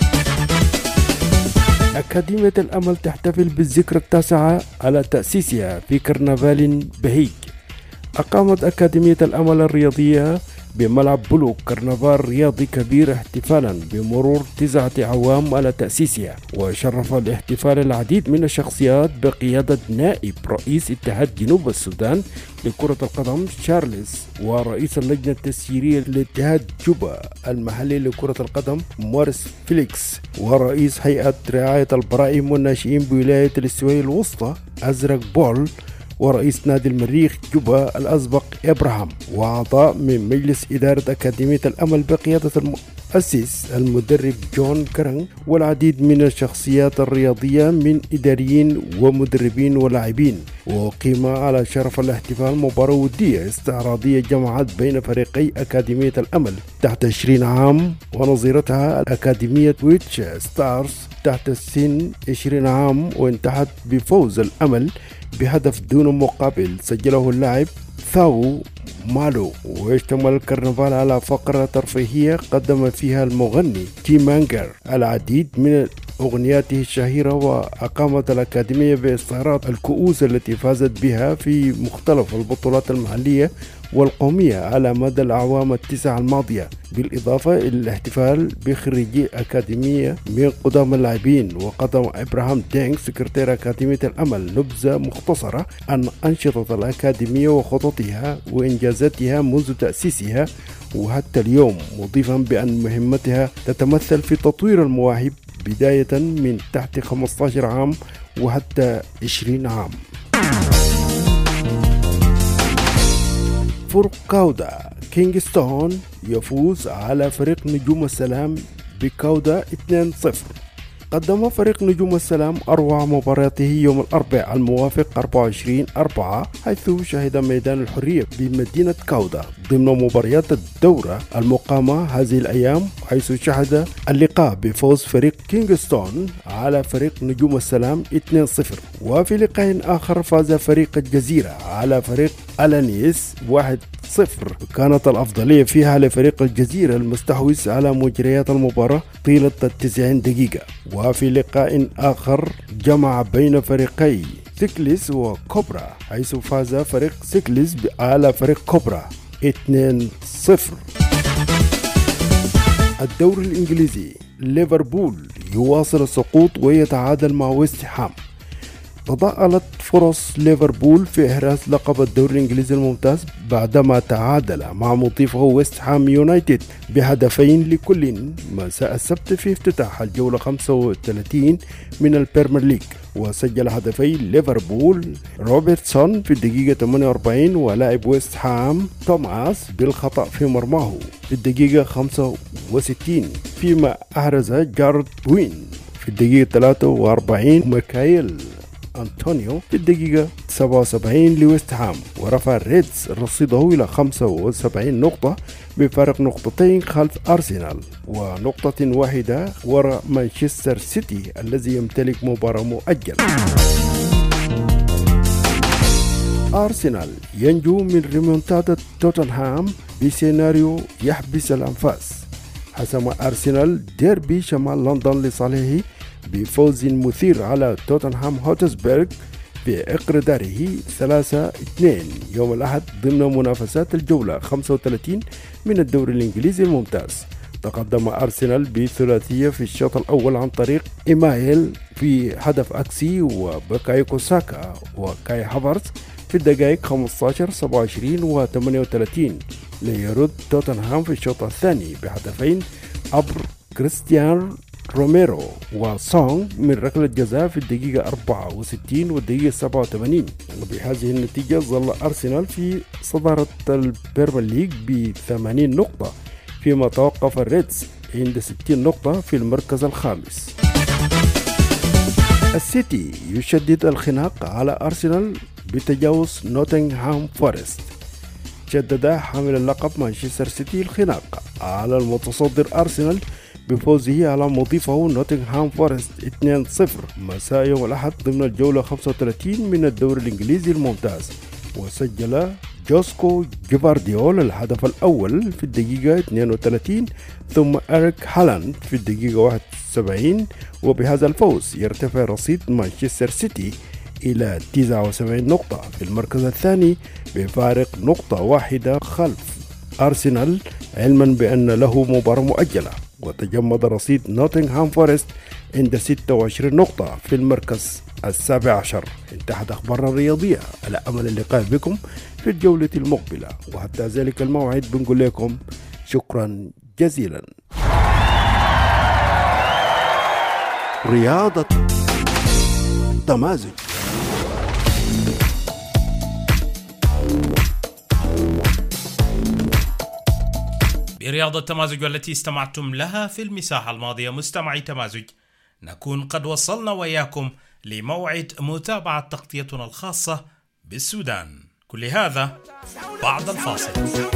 أكاديمية الأمل تحتفل بالذكرى التاسعة على تأسيسها في كرنفال بهيج. أقامت أكاديمية الأمل الرياضية بملعب بلوك كرنفال رياضي كبير احتفالا بمرور تسعة أعوام على تأسيسها، وشرف الاحتفال العديد من الشخصيات بقيادة نائب رئيس اتحاد جنوب السودان لكرة القدم شارلز، ورئيس اللجنة التسييرية لاتحاد جوبا المحلي لكرة القدم موريس فيليكس، ورئيس هيئة رعاية البراعم والناشئين بولاية الاستوائية الوسطى أزرق بول، ورئيس نادي المريخ جوبا الأسبق إبراهام، وأعضاء من مجلس إدارة أكاديمية الأمل بقيادة المؤسس المدرب جون كرنج، والعديد من الشخصيات الرياضية من إداريين ومدربين ولاعبين. وقيم على شرف الاحتفال مباراة ودية استعراضية جمعت بين فريقي أكاديمية الأمل تحت عشرين عام ونظيرتها أكاديمية ويتش ستارز تحت السن عشرين عام، وانتهت بفوز الأمل بهدف دون مقابل سجله اللاعب ثاو مالو. ويشتمل الكرنفال على فقرة ترفيهية قدم فيها المغني تي مانجر العديد من أغنياته الشهيرة. وأقامت الأكاديمية باستعراض الكؤوس التي فازت بها في مختلف البطولات المحلية والقومية على مدى الأعوام التسعة الماضية، بالإضافة إلى الاحتفال بخريجي أكاديمية من قدام اللاعبين. وقدم إبراهام دينغ سكرتير أكاديمية الأمل نبذة مختصرة عن أنشطة الأكاديمية وخططها وإنجازاتها منذ تأسيسها وحتى اليوم، مضيفا بأن مهمتها تتمثل في تطوير المواهب بداية من تحت خمسة عشر عام وحتى عشرين عام. فرق كاودا كينغستون يفوز على فريق نجوم السلام بكاودا اثنين صفر. قدم فريق نجوم السلام أروع مبارياته يوم الأربعاء الموافق أربعة وعشرين أربعة، حيث شهد ميدان الحرية بمدينة كاودا ضمن مباريات الدورة المقامة هذه الأيام، حيث شهد اللقاء بفوز فريق كينغستون على فريق نجوم السلام اثنين صفر. وفي لقاء آخر فاز فريق الجزيرة على فريق ألانيس واحد صفر، كانت الأفضلية فيها لفريق الجزيرة المستحوذ على مجريات المباراة طيلة التسعين دقيقة. وفي لقاء آخر جمع بين فريقي سيكليس وكوبرا، حيث فاز فريق سيكليس على فريق كوبرا اثنين صفر. الدوري الإنجليزي ليفربول يواصل السقوط ويتعادل مع ويست هام. تضاءلت فرص ليفربول في إحراز لقب الدوري الإنجليزي الممتاز بعدما تعادل مع مضيفه ويست هام يونايتد بهدفين لكل مساء السبت في افتتاح الجولة خمسة وثلاثين من البريمير ليج. وسجل هدفي ليفربول روبرتسون في الدقيقة ثمانية وأربعين ولاعب ويست هام توماس بالخطأ في مرماه في الدقيقة خمسة وستين، فيما أحرز جارد بوين في الدقيقة ثلاثة وأربعين وميكايل أنطونيو في الدقيقة سبعة وسبعين لويست هام، ورفع ريدز رصيده إلى خمسة وسبعين نقطة بفارق نقطتين خلف أرسنال ونقطة واحدة وراء مانشستر سيتي الذي يمتلك مباراة مؤجلة. أرسنال ينجو من ريمونتادا توتنهام بسيناريو يحبس الأنفاس. حسم أرسنال ديربي شمال لندن لصالحه بفوز مثير على توتنهام هوتسبيرغ بإقرداره ثلاثة اثنين يوم الأحد ضمن منافسات الجولة خمسة وثلاثين من الدوري الإنجليزي الممتاز. تقدم أرسنال بثلاثية في الشوط الأول عن طريق إيمايل في هدف أكسي وباكايوكو ساكا وكاي هافرتز في الدقائق خمسة عشر سبعة وعشرين و ثمانية وثلاثين، ليرد توتنهام في الشوط الثاني بهدفين عبر كريستيان روميرو وسونغ من ركلة جزاء في الدقيقة أربعة وستين والدقيقة سبعة وثمانين. وبهذه النتيجة ظل أرسنال في صدارة البريمير ليج بثمانين نقطة، فيما توقف الريدز عند ستين نقطة في المركز الخامس. السيتي يشدد الخناق على أرسنال بتجاوز نوتنغهام فورست. شدد حامل اللقب مانشستر سيتي الخناق على المتصدر أرسنال بفوزه على مضيفه نوتنغهام فورست اثنين صفر مساء يوم الأحد ضمن الجولة خمسة وثلاثين من الدوري الإنجليزي الممتاز. وسجل جوسكو جيفارديول الهدف الأول في الدقيقة اثنين وثلاثين، ثم إريك هالاند في الدقيقة واحد وسبعين. وبهذا الفوز يرتفع رصيد مانشستر سيتي إلى تسعة وسبعين نقطة في المركز الثاني بفارق نقطة واحدة خلف أرسنال، علما بأن له مباراة مؤجلة. وتجمد رصيد نوتنغهام فورست عند ستة وعشرين نقطة في المركز السابع عشر. انتهت أخبارنا الرياضية، على أمل اللقاء بكم في الجولة المقبلة، وحتى ذلك الموعد بنقول لكم شكرا جزيلا. رياضة تمازج. برياضة تمازج والتي استمعتم لها في المساحة الماضية مستمعي تمازج، نكون قد وصلنا وإياكم لموعد متابعة تغطيتنا الخاصة بالسودان. كل هذا بعد الفاصل.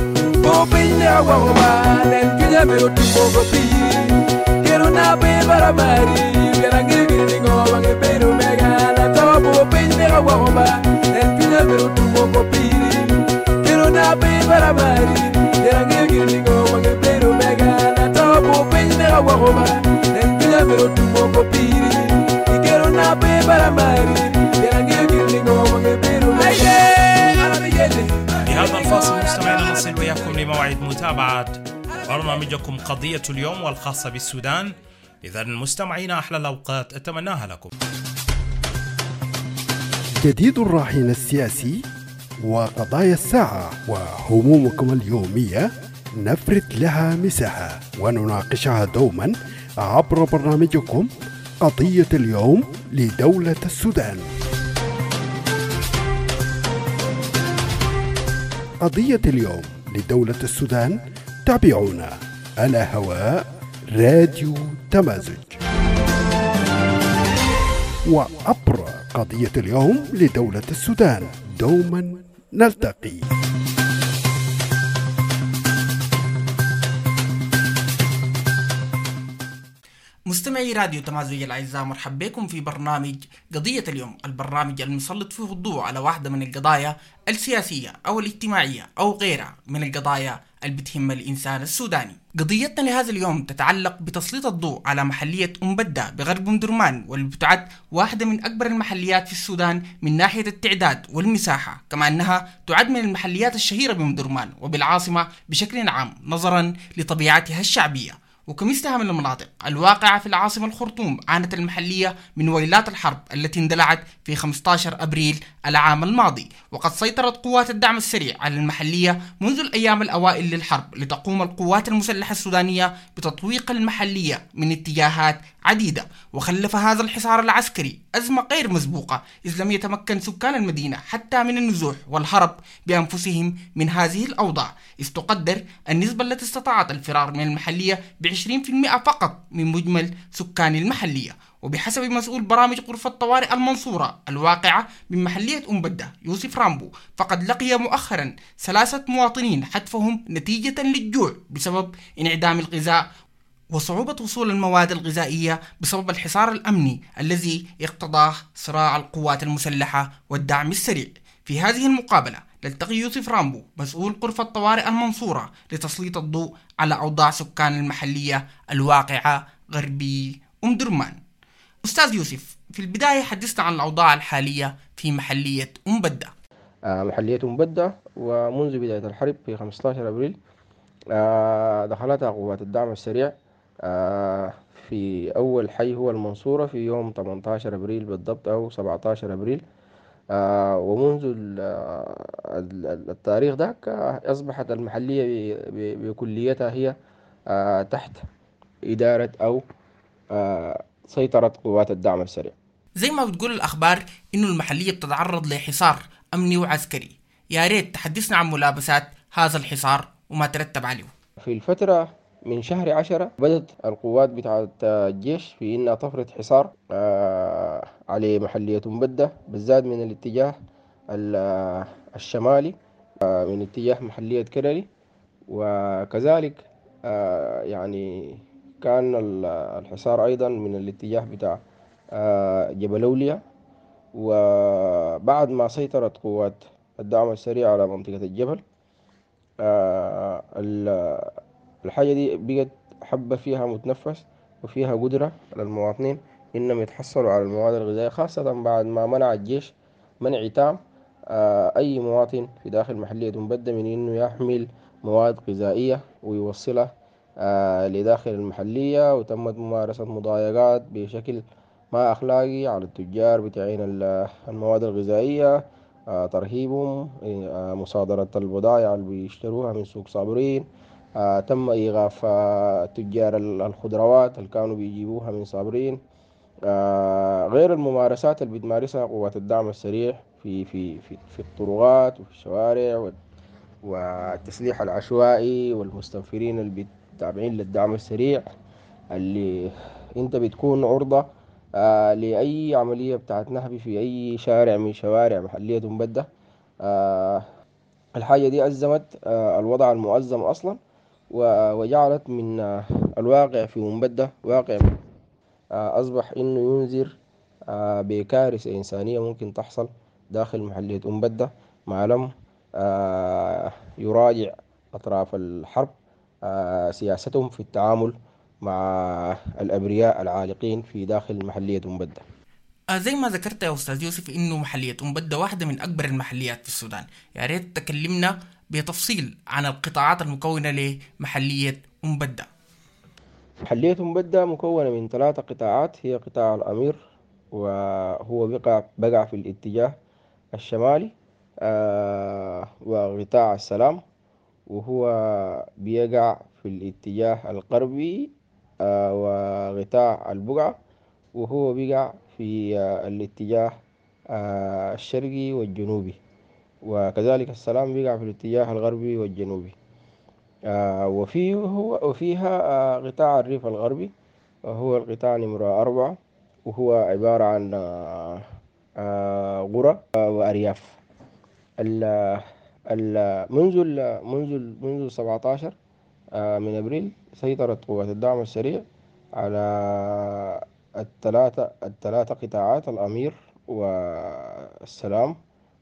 بهذا الفاصل مستمعينا نصل وياكم لموعد متابعة برنامجكم قضية اليوم والخاصة بالسودان. إذا مستمعينا أحلى الأوقات أتمناها لكم. جديد الراهن السياسي وقضايا الساعة وهمومكم اليومية نفرد لها مساحة ونناقشها دوما عبر برنامجكم قضية اليوم لدولة السودان. قضية اليوم لدولة السودان تابعونا على هواء راديو تمازج، وعبر قضية اليوم لدولة السودان دوما نلتقي. مستمعي راديو تمازج الأعزاء، مرحبا بكم في برنامج قضية اليوم، البرنامج المسلط فيه الضوء على واحدة من القضايا السياسية أو الاجتماعية أو غيرها من القضايا اللي بتهم الإنسان السوداني. قضيتنا لهذا اليوم تتعلق بتسليط الضوء على محلية أم بدة بغرب أم درمان، واللي بتعد واحدة من أكبر المحليات في السودان من ناحية التعداد والمساحة، كما أنها تعد من المحليات الشهيرة بأم درمان وبالعاصمة بشكل عام نظرا لطبيعتها الشعبية. وكمثلها من المناطق الواقعة في العاصمة الخرطوم، عانت المحلية من ويلات الحرب التي اندلعت في خمسة عشر أبريل العام الماضي، وقد سيطرت قوات الدعم السريع على المحلية منذ الأيام الأوائل للحرب، لتقوم القوات المسلحة السودانية بتطويق المحلية من اتجاهات عديدة. وخلف هذا الحصار العسكري أزمة غير مسبوقة، إذ لم يتمكن سكان المدينة حتى من النزوح والهرب بأنفسهم من هذه الأوضاع، إذ تقدر النسبة التي استطاعت الفرار من المحلية بعشرين بالمئة فقط من مجمل سكان المحلية. وبحسب مسؤول برامج غرفة طوارئ المنصورة الواقعة من محلية أم بدة يوسف رامبو، فقد لقي مؤخرا ثلاثة مواطنين حتفهم نتيجة للجوع بسبب انعدام الغذاء وصعوبة وصول المواد الغذائية بسبب الحصار الأمني الذي اقتضاه صراع القوات المسلحة والدعم السريع. في هذه المقابلة نلتقي يوسف رامبو مسؤول غرفة طوارئ المنصورة لتسليط الضوء على أوضاع سكان المحلية الواقعة غربي أم درمان. أستاذ يوسف، في البداية حدثنا عن الأوضاع الحالية في محلية أم بدة. آه، محلية أم بدة، ومنذ بداية الحرب في خمسة عشر أبريل آه، دخلتها قوات الدعم السريع آه، في أول حي هو المنصورة في يوم ثمانية عشر أبريل بالضبط أو سبعة عشر أبريل. آه، ومنذ ال- ال- التاريخ ده أصبحت المحلية ب- ب- بكليتها هي آه، تحت إدارة أو آه، سيطرة قوات الدعم السريع. زي ما بتقول الأخبار إنه المحلية بتتعرض لحصار أمني وعسكري، يا ريت تحدثنا عن ملابسات هذا الحصار وما ترتب عليه. في الفترة من شهر عشرة بدأت القوات بتاعت الجيش في إنها تفرض حصار آه، على محلية مبدة، بالذات من الاتجاه ال- الشمالي آه، من اتجاه محلية كرري، وكذلك آه، يعني كان ال- الحصار أيضا من الاتجاه بتاع آه، جبل أولياء. وبعد ما سيطرت قوات الدعم السريع على منطقة الجبل آه، ال- الحاجة دي بقت حبة فيها متنفس وفيها قدرة للمواطنين إنهم يتحصلوا على المواد الغذائية، خاصة بعد ما منع الجيش منع تام آه، أي مواطن في داخل محلية مبدة من إنه يحمل مواد غذائية ويوصلها آه، لداخل المحلية. وتمت ممارسة مضايقات بشكل ما أخلاقي على التجار بتاعين ال- المواد الغذائية، آه، ترهيبهم، آه، مصادرة البضائع اللي بيشتروها من سوق صابرين. آه، تم إيقاف آه، تجار ال- الخضروات اللي كانوا بيجيبوها من صابرين. آه، غير الممارسات اللي بتمارسها قوات الدعم السريع في في في في الطرقات وفي الشوارع وال- والتسليح العشوائي والمستنفرين اللي تابعين للدعم السريع، اللي انت بتكون عرضة آه لأي عملية بتاعت نهب في أي شارع من شوارع محلية مبدة. آه الحاجة دي أزمت آه الوضع المؤزم أصلا، و- وجعلت من آه الواقع في مبدة واقع آه أصبح إنه ينذر آه بكارثة إنسانية ممكن تحصل داخل محلية مبدة ما لم آه يراجع أطراف الحرب آه سياستهم في التعامل مع الأبرياء العالقين في داخل محلية مبدة. آه زي ما ذكرت يا أستاذ يوسف إنه محلية أم بدة واحدة من أكبر المحليات في السودان، يا ريت تكلمنا بتفصيل عن القطاعات المكونة لمحلية أم بدة. محلية مبدة مكونة من ثلاثة قطاعات، هي قطاع الأمير وهو بقع بقع في الاتجاه الشمالي، آه وقطاع السلام وهو بيقع في الاتجاه الغربي، آه وقطاع البقعة وهو بيقع في آه الاتجاه آه الشرقي والجنوبي، وكذلك السلام بيقع في الاتجاه الغربي والجنوبي. آه وفيه هو وفيها آه قطاع الريف الغربي وهو القطاع نمرة أربعة، وهو عبارة عن آه آه قرى آه وأرياف. ال ال منذ ال منذ ال منذ سبعة عشر آه من أبريل سيطرت قوات الدعم السريع على الثلاثة الثلاثة قطاعات الأمير والسلام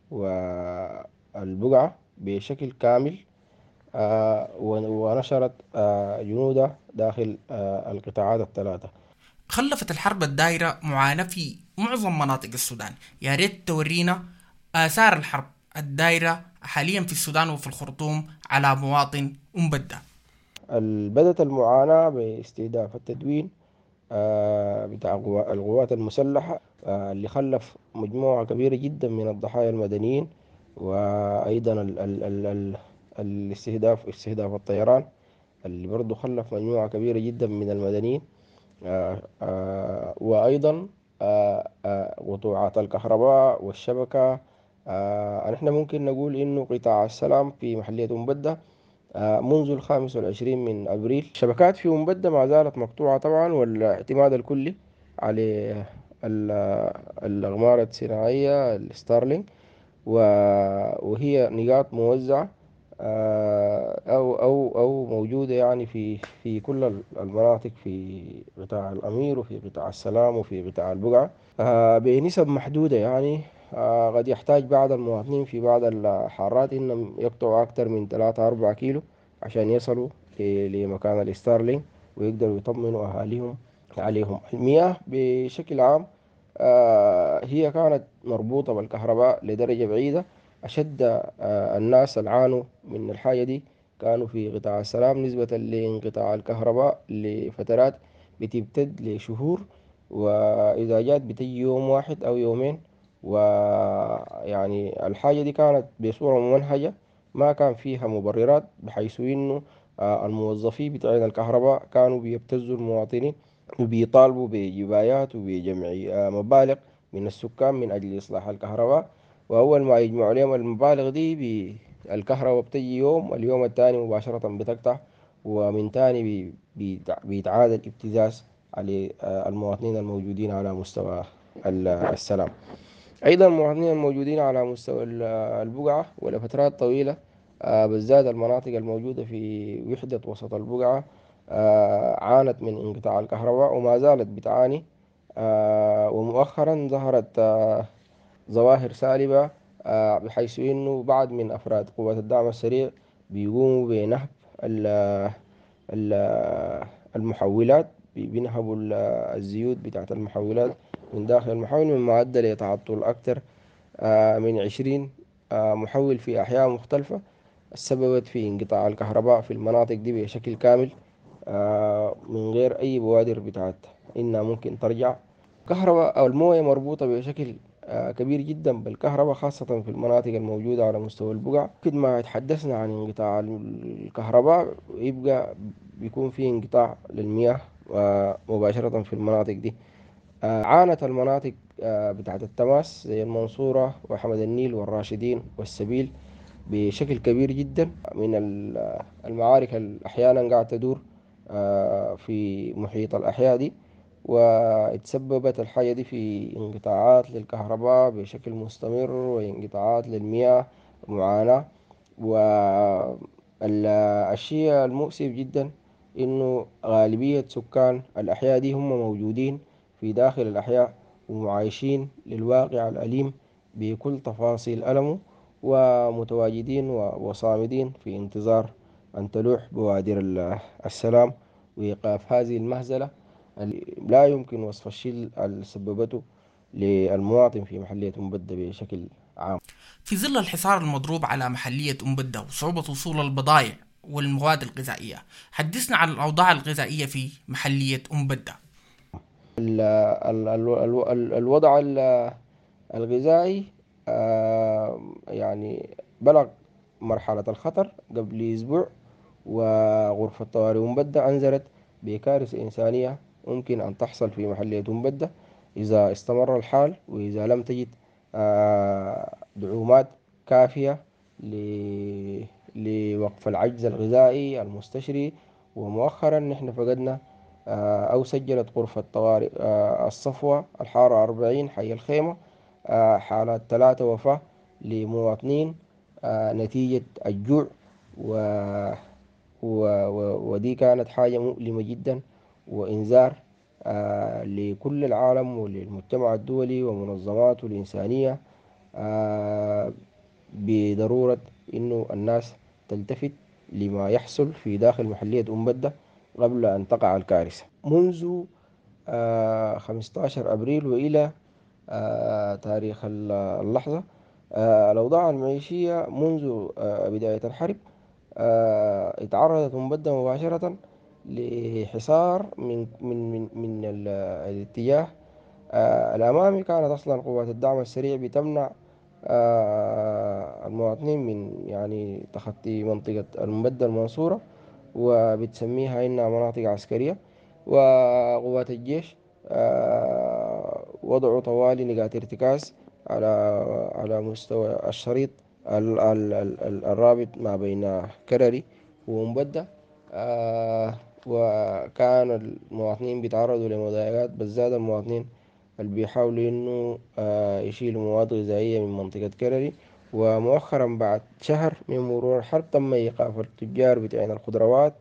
والبقعة بشكل كامل، آه ونشرت آه جنودها داخل آه القطاعات الثلاثة. خلفت الحرب الدايرة معاناة في معظم مناطق السودان، يا ريت تورينا آثار الحرب الدايرة حاليا في السودان وفي الخرطوم على مواطن أم بدة. بدأت المعاناة باستهداف التدوين آه بتاع القوات المسلحة آه اللي خلف مجموعة كبيرة جدا من الضحايا المدنيين، وأيضا ال ال ال ال الاستهداف استهداف الطيران اللي برضو خلف مجموعة كبيرة جدا من المدنيين، آه آه وأيضا آه آه قطوعات الكهرباء والشبكة. آه نحن ممكن نقول إنه قطاع السلام في محلية مبدة آه منذ الخامس والعشرين من أبريل شبكات في مبدة ما زالت مقطوعة طبعا، والاعتماد الكلي على الأقمار الصناعية الستارلينك، وهي نقاط موزعة أو أو أو موجودة يعني في في كل المناطق في قطاع الأمير وفي قطاع السلام وفي قطاع البقعة بنسب محدودة. يعني قد يحتاج بعض المواطنين في بعض الحارات إنهم يقطعوا أكثر من ثلاثة أربعة كيلو عشان يصلوا لمكان الستارلينك ويقدروا يطمنوا أهاليهم عليهم. المياه بشكل عام آه، هي كانت مربوطة بالكهرباء لدرجة بعيدة. أشد آه، الناس اللي عانوا من الحاجة دي كانوا في قطاع السلام، نسبة لانقطاع الكهرباء لفترات بتمتد لشهور، وإذا جات بتجي يوم واحد أو يومين. ويعني الحاجة دي كانت بصورة ممنهجة، ما كان فيها مبررات، بحيث إنه آه، الموظفين بتاعين الكهرباء كانوا بيبتزوا المواطنين وبيطالبوا بجبايات وبجمع آه، مبالغ من السكان من أجل إصلاح الكهرباء. وأول ما يجمعوا لهم المبالغ دي بي- الكهرباء بتجي يوم، اليوم التاني مباشرة بتقطع، ومن تاني بي- بيتع- بيتعاد الابتزاز على آه، المواطنين الموجودين على مستوى ال- السلام. أيضا المواطنين الموجودين على مستوى ال- البقعة ولفترات طويلة، آه، بالذات المناطق الموجودة في وحدة وسط البقعة، آه، عانت من انقطاع الكهرباء وما زالت بتعاني. آه، ومؤخرا ظهرت آه، ظواهر سالبة، آه، بحيث إنه بعض من أفراد قوات الدعم السريع بيقوموا بنهب ال- ال- المحولات، بي- بينهبوا ال- الزيوت بتاعت المحولات من داخل المحول، من معدل يتعطل أكثر آه، من عشرين آه، محول في أحياء مختلفة، سببت في انقطاع الكهرباء في المناطق دي بشكل كامل، آه، من غير أي بوادر بتاعت إنها ممكن ترجع. كهرباء أو الموية مربوطة بشكل آه، كبير جدا بالكهرباء، خاصة في المناطق الموجودة على مستوى البقع. كل ما تحدثنا عن انقطاع الكهرباء يبقى بيكون في انقطاع للمياه آه، مباشرة في المناطق دي. آه، عانت المناطق آه، بتاعت التماس زي المنصورة وحمد النيل والراشدين والسبيل بشكل كبير جدا من ال- المعارك اللي أحيانا قاعد تدور آه، في محيط الأحياء دي، وتسببت الحاجة دي في انقطاعات للكهرباء بشكل مستمر وانقطاعات للمياه ومعاناة. والشيء المؤسف جدا إنه غالبية سكان الأحياء دي هم موجودين في داخل الأحياء ومعايشين للواقع الأليم بكل تفاصيل ألمه، ومتواجدين و- وصامدين في انتظار أن تلوح بوادر ال- السلام وإيقاف هذه المهزلة اللي لا يمكن وصف الشيء اللي سببته للمواطن في محلية أم بدة بشكل عام. في ظل الحصار المضروب على محلية أم بدة وصعوبة وصول البضائع والمواد الغذائية، حدثنا عن الأوضاع الغذائية في محلية أم بدة. ال- ال- ال- ال- ال- الوضع ال- الغذائي آه، يعني بلغ مرحلة الخطر قبل أسبوع، وغرفة طوارئ أم بدة أنذرت بكارثة إنسانية ممكن أن تحصل في محلية أم بدة إذا استمر الحال، وإذا لم تجد آه، دعومات كافية ل- لوقف العجز الغذائي المستشري. ومؤخرا نحن فقدنا آه، أو سجلت غرفة طوارئ آه، الصفوة الحارة أربعين حي الخيمة آه، حالات ثلاثة وفاة لمواطنين آه، نتيجة الجوع. و... و... و... ودي كانت حاجة مؤلمة جدا وإنذار آه، لكل العالم وللمجتمع الدولي ومنظماته الإنسانية آه، بضرورة إنه الناس تلتفت لما يحصل في داخل محلية أم بدة قبل أن تقع الكارثة. منذ آه، خمسة عشر أبريل وإلى آه، تاريخ ال- اللحظة، آه، الأوضاع المعيشية منذ آه، بداية الحرب آه، اتعرضت أم بدة مباشرة لحصار من من من من ال- الاتجاه آه، الأمامي. كانت أصلا قوات الدعم السريع بتمنع آه، المواطنين من يعني تخطي منطقة المبدة المنصورة، وبتسميها إنها مناطق عسكرية. وقوات الجيش آه، وضعوا طوالي نقاط ارتكاز على على مستوى الشريط ال- ال- ال- ال- الرابط ما بين كرري ومبدة. آه، وكان المواطنين بيتعرضوا لمضايقات، بالذات المواطنين اللي بيحاولوا إنه آه، يشيلوا مواد غذائية من منطقة كرري. ومؤخرا بعد شهر من مرور الحرب تم إيقاف التجار بتاعين الخضروات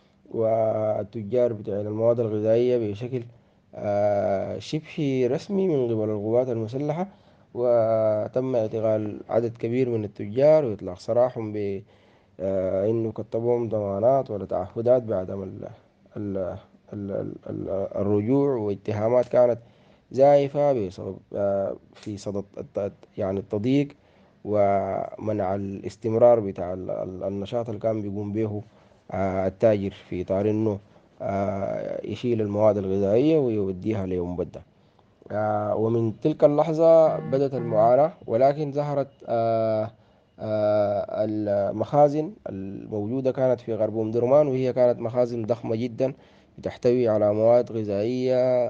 والتجار بتاعين المواد الغذائية بشكل آه، شبه رسمي من قبل القوات المسلحة، وتم اعتقال عدد كبير من التجار وإطلاق سراحهم ب آه، إنه كتبوهم ضمانات ولا تعهدات بعدم ال ال ال ال ال الرجوع، واتهامات كانت زائفة بسبب في صدد يعني التضييق ومنع الاستمرار بتاع النشاط اللي كان بيقوم به التاجر في إطار إنه يشيل المواد الغذائية ويوديها لمبدة. ومن تلك اللحظة بدأت المعاناة، ولكن ظهرت المخازن الموجودة كانت في غرب أم درمان، وهي كانت مخازن ضخمة جدا بتحتوي على مواد غذائية.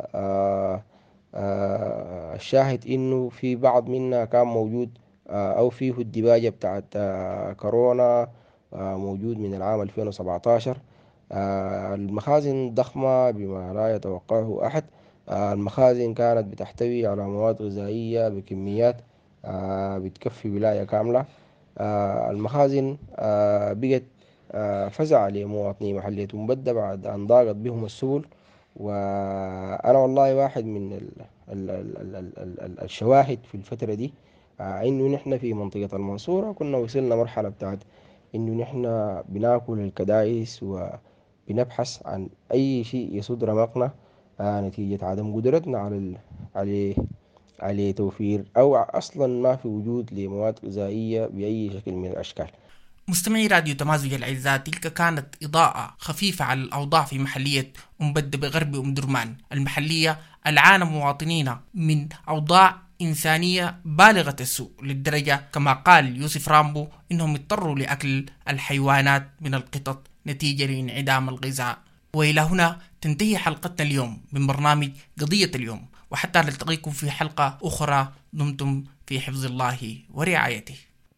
الشاهد إنه في بعض منها كان موجود أو فيه الدباجة بتاعت كورونا موجود من العام ألفين وسبعة عشر. المخازن ضخمة بما لا يتوقعه أحد. المخازن كانت بتحتوي على مواد غذائية بكميات بتكفي ولاية كاملة. المخازن بقت فزع لمواطني محلية مبدة بعد أن ضاقت بهم السبل. وأنا والله واحد من ال ال ال ال ال الشواهد في الفترة دي، إنه نحن في منطقة المنصورة كنا وصلنا مرحلة بتاعت إنه نحن بناكل الكدائس وبنبحث عن أي شيء يسد رمقنا نتيجة عدم قدرتنا على على على توفير أو أصلا ما في وجود لمواد غذائية بأي شكل من الأشكال. مستمعي راديو تمازج الأعزاء، تلك كانت إضاءة خفيفة على الأوضاع في محلية مبدة بغرب أم درمان المحلية. العانى مواطنين من أوضاع إنسانية بالغة السوء للدرجة كما قال يوسف رامبو إنهم اضطروا لأكل الحيوانات من القطط نتيجة لانعدام الغذاء. وإلى هنا تنتهي حلقتنا اليوم من برنامج قضية اليوم، وحتى نلتقيكم في حلقة أخرى دمتم في حفظ الله ورعايته.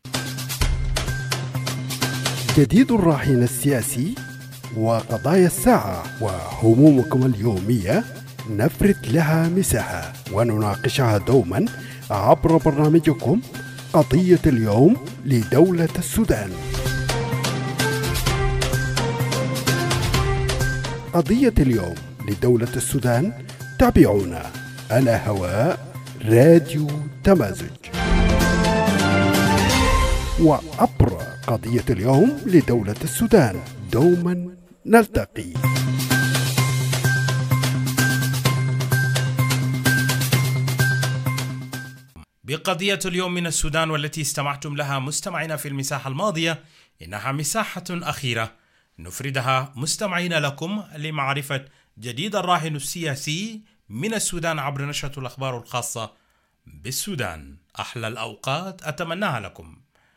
جديد الراحين السياسي وقضايا الساعة وهمومكم اليومية نفرد لها مساحة ونناقشها دوما عبر برنامجكم قضية اليوم لدولة السودان. قضية اليوم لدولة السودان تابعونا على هواء راديو تمازج، وعبر قضية اليوم لدولة السودان دوما نلتقي. بقضية اليوم من السودان والتي استمعتم لها مستمعينا في المساحة الماضية، إنها مساحة أخيرة نفردها مستمعين لكم لمعرفة جديد الراهن السياسي من السودان عبر نشرة الأخبار الخاصة بالسودان. أحلى الأوقات أتمناها لكم.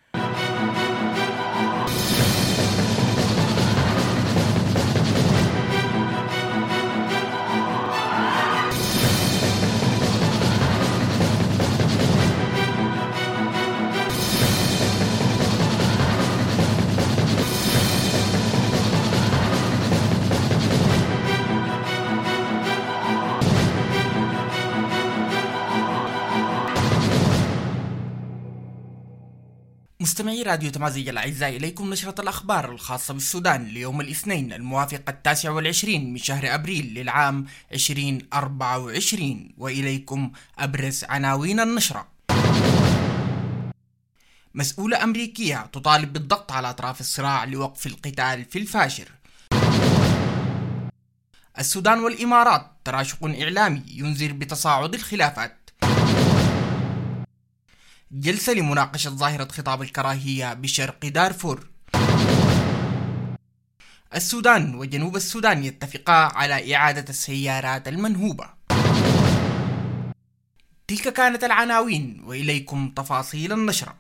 مستمعي راديو تمازج الأعزاء، إليكم نشرة الأخبار الخاصة بالسودان ليوم الاثنين الموافق التاسع والعشرين من شهر أبريل للعام عشرين أربعة وعشرين، وإليكم أبرز عناوين النشرة. مسؤولة أمريكية تطالب بالضغط على أطراف الصراع لوقف القتال في الفاشر. السودان والإمارات تراشق إعلامي ينذر بتصاعد الخلافات. جلسة لمناقشة ظاهرة خطاب الكراهية بشرق دارفور. السودان وجنوب السودان يتفقا على إعادة السيارات المنهوبة. تلك كانت العناوين، وإليكم تفاصيل النشرة.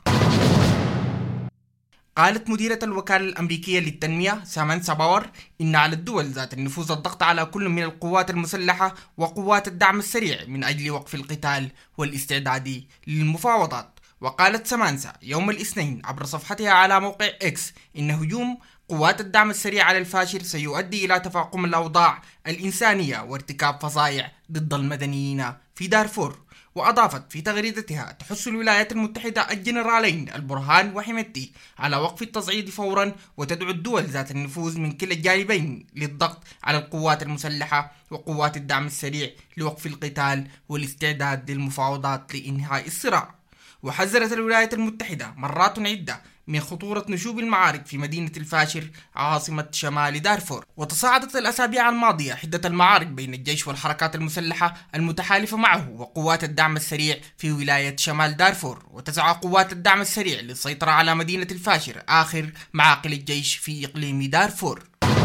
قالت مديرة الوكالة الأمريكية للتنمية سامانثا باور إن على الدول ذات النفوذ الضغط على كل من القوات المسلحة وقوات الدعم السريع من أجل وقف القتال والاستعداد للمفاوضات. وقالت سامانثا يوم الاثنين عبر صفحتها على موقع إكس إن هجوم قوات الدعم السريع على الفاشر سيؤدي إلى تفاقم الأوضاع الإنسانية وارتكاب فظائع ضد المدنيين في دارفور. وأضافت في تغريدتها تحث الولايات المتحدة الجنرالين البرهان وحميدتي على وقف التصعيد فورا، وتدعو الدول ذات النفوذ من كلا الجانبين للضغط على القوات المسلحة وقوات الدعم السريع لوقف القتال والاستعداد للمفاوضات لإنهاء الصراع. وحذرت الولايات المتحدة مرات عدة من خطورة نشوب المعارك في مدينة الفاشر عاصمة شمال دارفور. وتصاعدت الأسابيع الماضية حدة المعارك بين الجيش والحركات المسلحة المتحالفة معه وقوات الدعم السريع في ولاية شمال دارفور، وتسعى قوات الدعم السريع للسيطرة على مدينة الفاشر آخر معاقل الجيش في إقليم دارفور.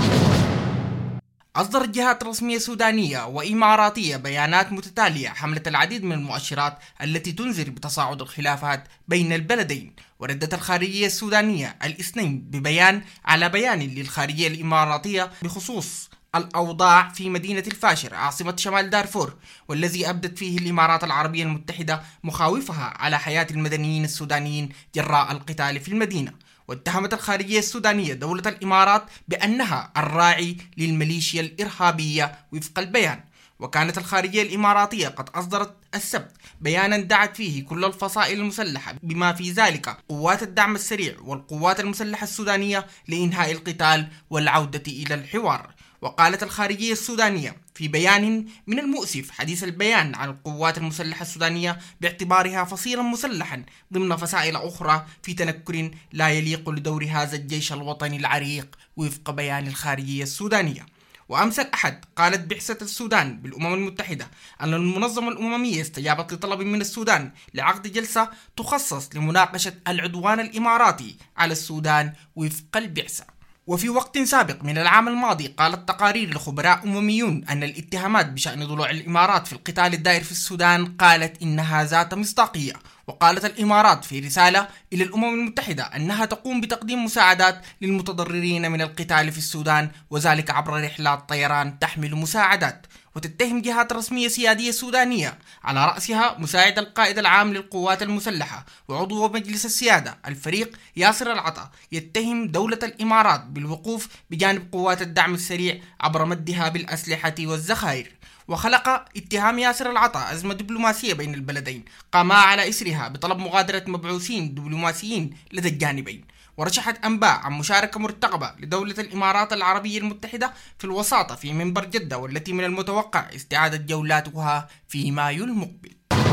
أصدرت جهات رسمية سودانية وإماراتية بيانات متتالية حملت العديد من المؤشرات التي تنذر بتصاعد الخلافات بين البلدين. وردت الخارجية السودانية الاثنين ببيان على بيان للخارجية الإماراتية بخصوص الأوضاع في مدينة الفاشر عاصمة شمال دارفور، والذي أبدت فيه الإمارات العربية المتحدة مخاوفها على حياة المدنيين السودانيين جراء القتال في المدينة. واتهمت الخارجية السودانية دولة الإمارات بأنها الراعي للميليشيا الإرهابية وفق البيان. وكانت الخارجية الإماراتية قد أصدرت السبت بيانا دعت فيه كل الفصائل المسلحة بما في ذلك قوات الدعم السريع والقوات المسلحة السودانية لإنهاء القتال والعودة إلى الحوار. وقالت الخارجية السودانية في بيان: من المؤسف حديث البيان عن القوات المسلحة السودانية باعتبارها فصيلا مسلحا ضمن فصائل أخرى في تنكر لا يليق لدور هذا الجيش الوطني العريق وفق بيان الخارجية السودانية. وأمس الأحد قالت بعثة السودان بالأمم المتحدة أن المنظمة الأممية استجابت لطلب من السودان لعقد جلسة تخصص لمناقشة العدوان الإماراتي على السودان وفق البعثة. وفي وقت سابق من العام الماضي قالت تقارير لخبراء أمميون أن الاتهامات بشأن ضلوع الإمارات في القتال الدائر في السودان قالت إنها ذات مصداقية. وقالت الإمارات في رسالة إلى الأمم المتحدة أنها تقوم بتقديم مساعدات للمتضررين من القتال في السودان، وذلك عبر رحلات طيران تحمل مساعدات. وتتهم جهات رسمية سيادية سودانية على رأسها مساعد القائد العام للقوات المسلحة وعضو مجلس السيادة الفريق ياسر العطا يتهم دولة الإمارات بالوقوف بجانب قوات الدعم السريع عبر مدها بالأسلحة والذخائر. وخلق اتهام ياسر العطا أزمة دبلوماسية بين البلدين قاما على إثرها بطلب مغادرة مبعوثين دبلوماسيين لدى الجانبين. ورشحت أنباء عن مشاركة مرتقبة لدولة الإمارات العربية المتحدة في الوساطة في منبر جدة، والتي من المتوقع استعادة جولاتها في مايو المقبل.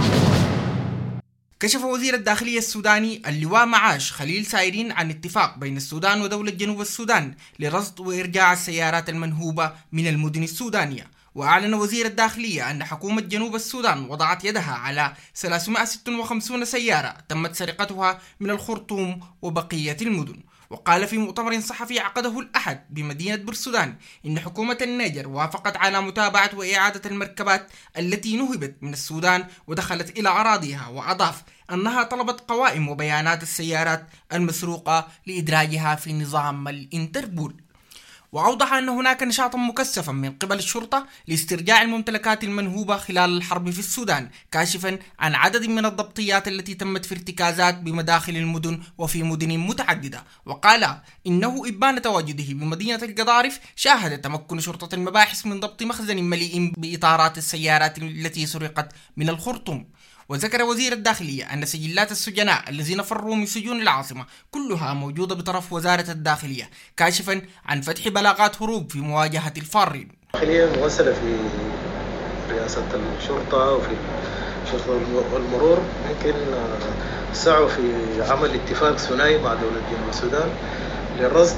كشف وزير الداخلية السوداني اللواء معاش خليل سايرين عن اتفاق بين السودان ودولة جنوب السودان لرصد وإرجاع السيارات المنهوبة من المدن السودانية. وأعلن وزير الداخلية أن حكومة جنوب السودان وضعت يدها على ثلاثمائة وستة وخمسين سيارة تمت سرقتها من الخرطوم وبقية المدن. وقال في مؤتمر صحفي عقده الأحد بمدينة بورسودان إن حكومة النيجر وافقت على متابعة وإعادة المركبات التي نهبت من السودان ودخلت إلى أراضيها. وأضاف أنها طلبت قوائم وبيانات السيارات المسروقة لإدراجها في نظام الإنتربول. وأوضح أن هناك نشاطا مكثفا من قبل الشرطة لاسترجاع الممتلكات المنهوبة خلال الحرب في السودان، كاشفا عن عدد من الضبطيات التي تمت في ارتكازات بمداخل المدن وفي مدن متعددة. وقال إنه إبان تواجده بمدينة القضارف شاهد تمكن شرطة المباحث من ضبط مخزن مليء بإطارات السيارات التي سرقت من الخرطوم. وذكر وزير الداخلية أن سجلات السجناء الذين فروا من سجون العاصمة كلها موجودة بطرف وزارة الداخلية، كاشفا عن فتح بلاغات هروب في مواجهة الفارين. الداخلية ممثلة في رئاسة الشرطة وفي شرطة المرور ممكن سعوا في عمل اتفاق ثنائي مع دولة جنوب السودان للرصد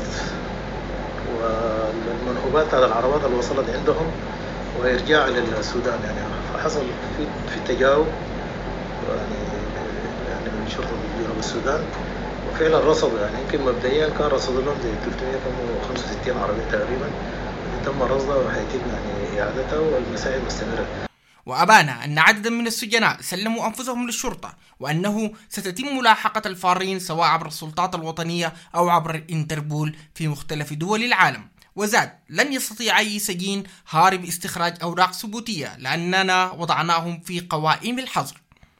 والمنهوبات على العربات اللي وصلت عندهم وإرجاع للسودان. يعني فحصل في في تجاوب يعني يعني من شرطة جنوب السودان، وفعلا رصدوا يعني يمكن مبدئيا كان رصدوا لهم زي ثلاثمائة وخمسة وستين عربية تقريبا، تم رصدها وحيتم يعني إعادتها والمساعي مستمرة. وأبان أن عددا من السجناء سلموا أنفسهم للشرطة، وأنه ستتم ملاحقة الفارين سواء عبر السلطات الوطنية أو عبر الإنتربول في مختلف دول العالم. وزاد: لن يستطيع أي سجين هارب استخراج أوراق ثبوتية لأننا وضعناهم في قوائم الحظر.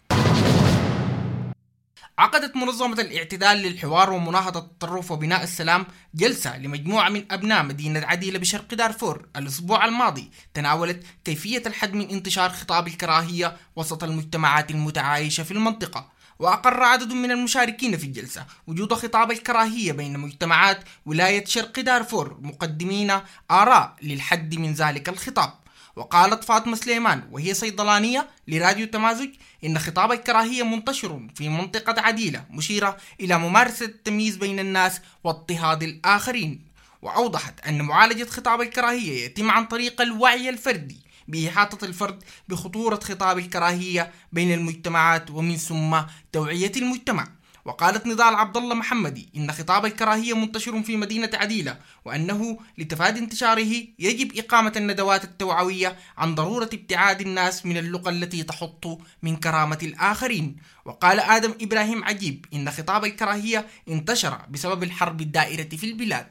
عقدت منظمة الاعتدال للحوار ومناهضة التطرف وبناء السلام جلسة لمجموعة من أبناء مدينة عديلة بشرق دارفور الأسبوع الماضي تناولت كيفية الحد من انتشار خطاب الكراهية وسط المجتمعات المتعايشة في المنطقة. وأقر عدد من المشاركين في الجلسة وجود خطاب الكراهية بين مجتمعات ولاية شرق دارفور مقدمين آراء للحد من ذلك الخطاب. وقالت فاطمة سليمان وهي صيدلانية لراديو تمازج إن خطاب الكراهية منتشر في منطقة عديلة، مشيرة إلى ممارسة التمييز بين الناس واضطهاد الآخرين. وأوضحت أن معالجة خطاب الكراهية يتم عن طريق الوعي الفردي بإحاطة الفرد بخطورة خطاب الكراهية بين المجتمعات ومن ثم توعية المجتمع. وقالت نضال عبد الله محمدي إن خطاب الكراهية منتشر في مدينة عديلة، وأنه لتفادي انتشاره يجب إقامة الندوات التوعوية عن ضرورة ابتعاد الناس من اللغة التي تحط من كرامة الآخرين. وقال آدم إبراهيم عجيب إن خطاب الكراهية انتشر بسبب الحرب الدائرة في البلاد.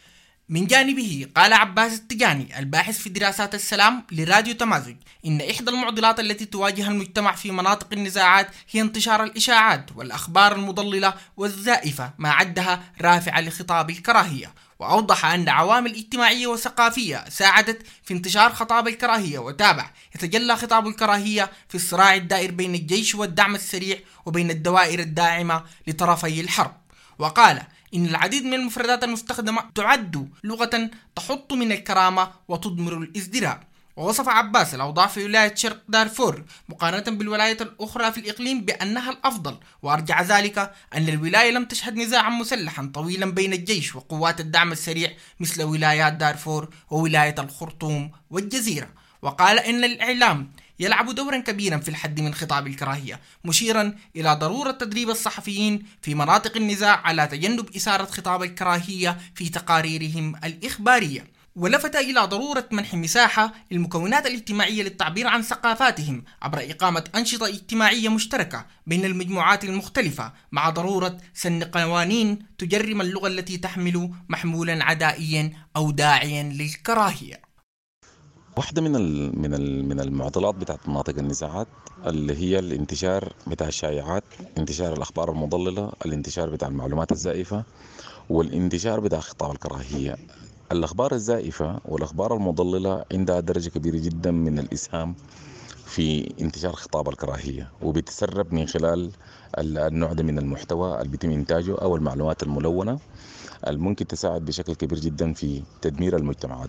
من جانبه قال عباس التجاني الباحث في دراسات السلام لراديو تمازج إن إحدى المعضلات التي تواجه المجتمع في مناطق النزاعات هي انتشار الإشاعات والأخبار المضللة والزائفة، ما عدها رافعة لخطاب الكراهية. وأوضح أن عوامل اجتماعية وثقافية ساعدت في انتشار خطاب الكراهية. وتابع يتجلى خطاب الكراهية في الصراع الدائر بين الجيش والدعم السريع وبين الدوائر الداعمة لطرفي الحرب. وقال إن العديد من المفردات المستخدمة تعد لغة تحط من الكرامة وتضمر الازدراء. ووصف عباس الأوضاع في ولاية شرق دارفور مقارنة بالولايات الأخرى في الإقليم بأنها الأفضل، وأرجع ذلك أن الولاية لم تشهد نزاعا مسلحا طويلا بين الجيش وقوات الدعم السريع مثل ولايات دارفور وولاية الخرطوم والجزيرة. وقال إن الإعلام يلعب دورا كبيرا في الحد من خطاب الكراهية، مشيرا إلى ضرورة تدريب الصحفيين في مناطق النزاع على تجنب إثارة خطاب الكراهية في تقاريرهم الإخبارية. ولفت إلى ضرورة منح مساحة للمكونات الاجتماعية للتعبير عن ثقافاتهم عبر إقامة أنشطة اجتماعية مشتركة بين المجموعات المختلفة، مع ضرورة سن قوانين تجرم اللغة التي تحمل محمولا عدائيا أو داعيا للكراهية. واحدة من من من المعضلات بتاعت مناطق النزاعات اللي هي الانتشار بتاع الشائعات، انتشار الأخبار المضللة، الانتشار بتاع المعلومات الزائفة، والانتشار بتاع خطاب الكراهية. الأخبار الزائفة والأخبار المضللة عندها درجة كبيرة جدا من الإسهام في انتشار خطاب الكراهية، وبتسرب من خلال النوع ده من المحتوى اللي بيتم إنتاجه أو المعلومات الملونة الممكن تساعد بشكل كبير جدا في تدمير المجتمعات.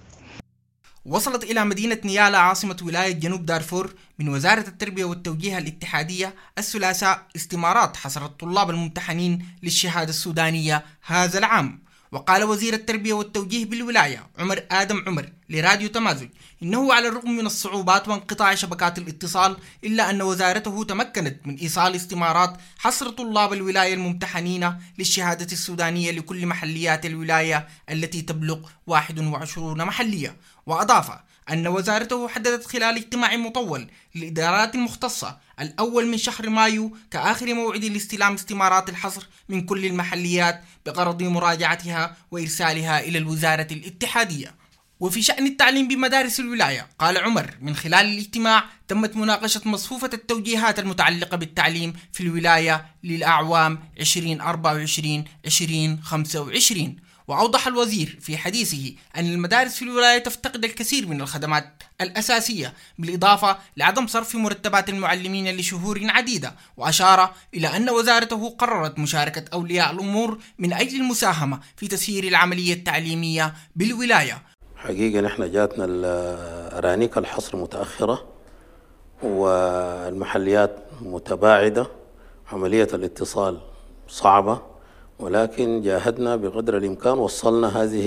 وصلت إلى مدينة نيالا عاصمة ولاية جنوب دارفور من وزارة التربية والتوجيه الاتحادية الثلاثاء استمارات حصر الطلاب الممتحنين للشهادة السودانية هذا العام. وقال وزير التربية والتوجيه بالولاية عمر آدم عمر لراديو تمازج إنه على الرغم من الصعوبات وانقطاع شبكات الاتصال إلا أن وزارته تمكنت من إيصال استمارات حصر طلاب الولاية الممتحنين للشهادة السودانية لكل محليات الولاية التي تبلغ واحد وعشرين محلية. وأضاف أن وزارته حددت خلال اجتماع مطول للإدارات المختصة الأول من شهر مايو كآخر موعد لاستلام استمارات الحصر من كل المحليات بغرض مراجعتها وإرسالها إلى الوزارة الاتحادية. وفي شأن التعليم بمدارس الولاية قال عمر من خلال الاجتماع تمت مناقشة مصفوفة التوجيهات المتعلقة بالتعليم في الولاية للأعوام عشرين أربعة وعشرين عشرين خمسة وعشرين. وأوضح الوزير في حديثه أن المدارس في الولاية تفتقد الكثير من الخدمات الأساسية، بالإضافة لعدم صرف مرتبات المعلمين لشهور عديدة. وأشار إلى أن وزارته قررت مشاركة أولياء الأمور من أجل المساهمة في تسيير العملية التعليمية بالولاية. حقيقة نحن جاتنا الأرانيك الحصر متأخرة والمحليات متباعدة، عملية الاتصال صعبة، ولكن جاهدنا بقدر الإمكان وصلنا هذه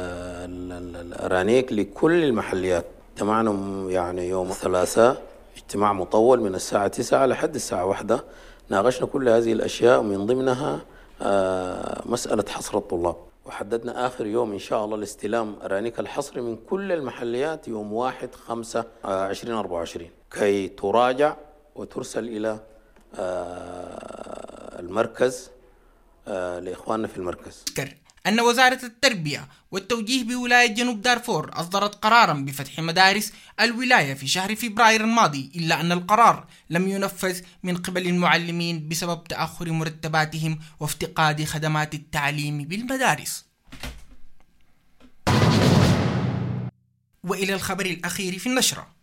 الأرانيك لكل المحليات. اجتمعنا يعني يوم الثلاثاء اجتماع مطول من الساعة تسعة لحد الساعة واحدة، ناقشنا كل هذه الأشياء ومن ضمنها مسألة حصر الطلاب، وحددنا آخر يوم إن شاء الله لاستلام أرانيك الحصر من كل المحليات يوم واحد خمسة عشرين أربعة وعشرين كي تراجع وترسل إلى المركز لإخواننا في المركز. أن وزارة التربية والتوجيه بولاية جنوب دارفور أصدرت قرارا بفتح مدارس الولاية في شهر فبراير الماضي، إلا أن القرار لم ينفذ من قبل المعلمين بسبب تأخر مرتباتهم وافتقاد خدمات التعليم بالمدارس. وإلى الخبر الأخير في النشرة.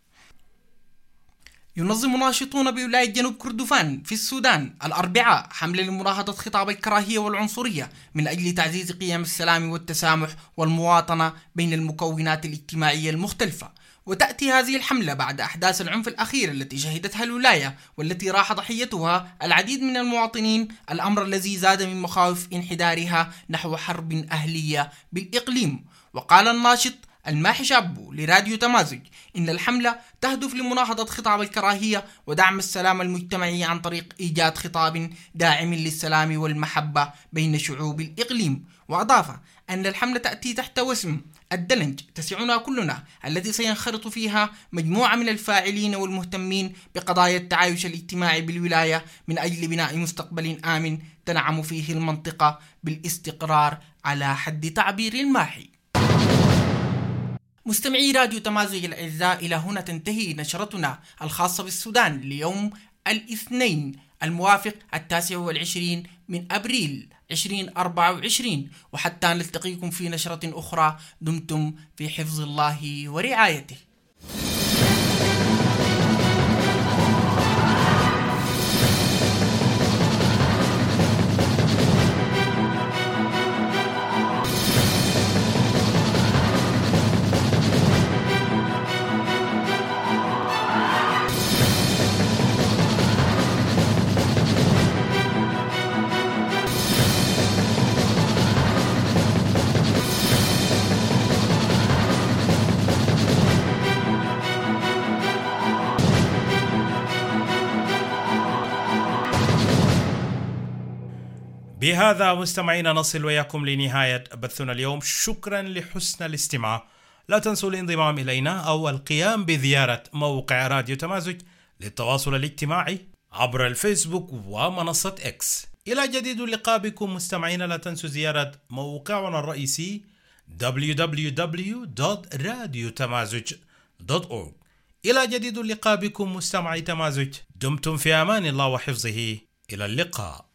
ينظم ناشطون بولاية جنوب كردفان في السودان الأربعاء حملة لمناهضة خطاب الكراهية والعنصرية من أجل تعزيز قيم السلام والتسامح والمواطنة بين المكونات الاجتماعية المختلفة. وتأتي هذه الحملة بعد أحداث العنف الأخيرة التي شهدتها الولاية والتي راح ضحيتها العديد من المواطنين، الأمر الذي زاد من مخاوف انحدارها نحو حرب أهلية بالإقليم. وقال الناشط الماحي شابو لراديو تمازج إن الحملة تهدف لمناهضة خطاب الكراهية ودعم السلام المجتمعي عن طريق إيجاد خطاب داعم للسلام والمحبة بين شعوب الإقليم. وأضاف أن الحملة تأتي تحت وسم الدلنج تسعنا كلنا، التي سينخرط فيها مجموعة من الفاعلين والمهتمين بقضايا التعايش الاجتماعي بالولاية من أجل بناء مستقبل آمن تنعم فيه المنطقة بالاستقرار على حد تعبير الماحي. مستمعي راديو تمازج الأعزاء، إلى هنا تنتهي نشرتنا الخاصة بالسودان ليوم الاثنين الموافق التاسع والعشرين من أبريل عشرين أربعة وعشرين، وحتى نلتقيكم في نشرة أخرى دمتم في حفظ الله ورعايته. بهذا مستمعينا نصل وياكم لنهاية بثنا اليوم. شكرا لحسن الاستماع. لا تنسوا الانضمام إلينا أو القيام بزيارة موقع راديو تمازج للتواصل الاجتماعي عبر الفيسبوك ومنصة إكس. إلى جديد اللقاء بكم مستمعينا. لا تنسوا زيارة موقعنا الرئيسي دبليو دبليو دبليو دوت راديو تمازج دوت أورج. إلى جديد اللقاء بكم مستمعي تمازج. دمتم في أمان الله وحفظه. إلى اللقاء.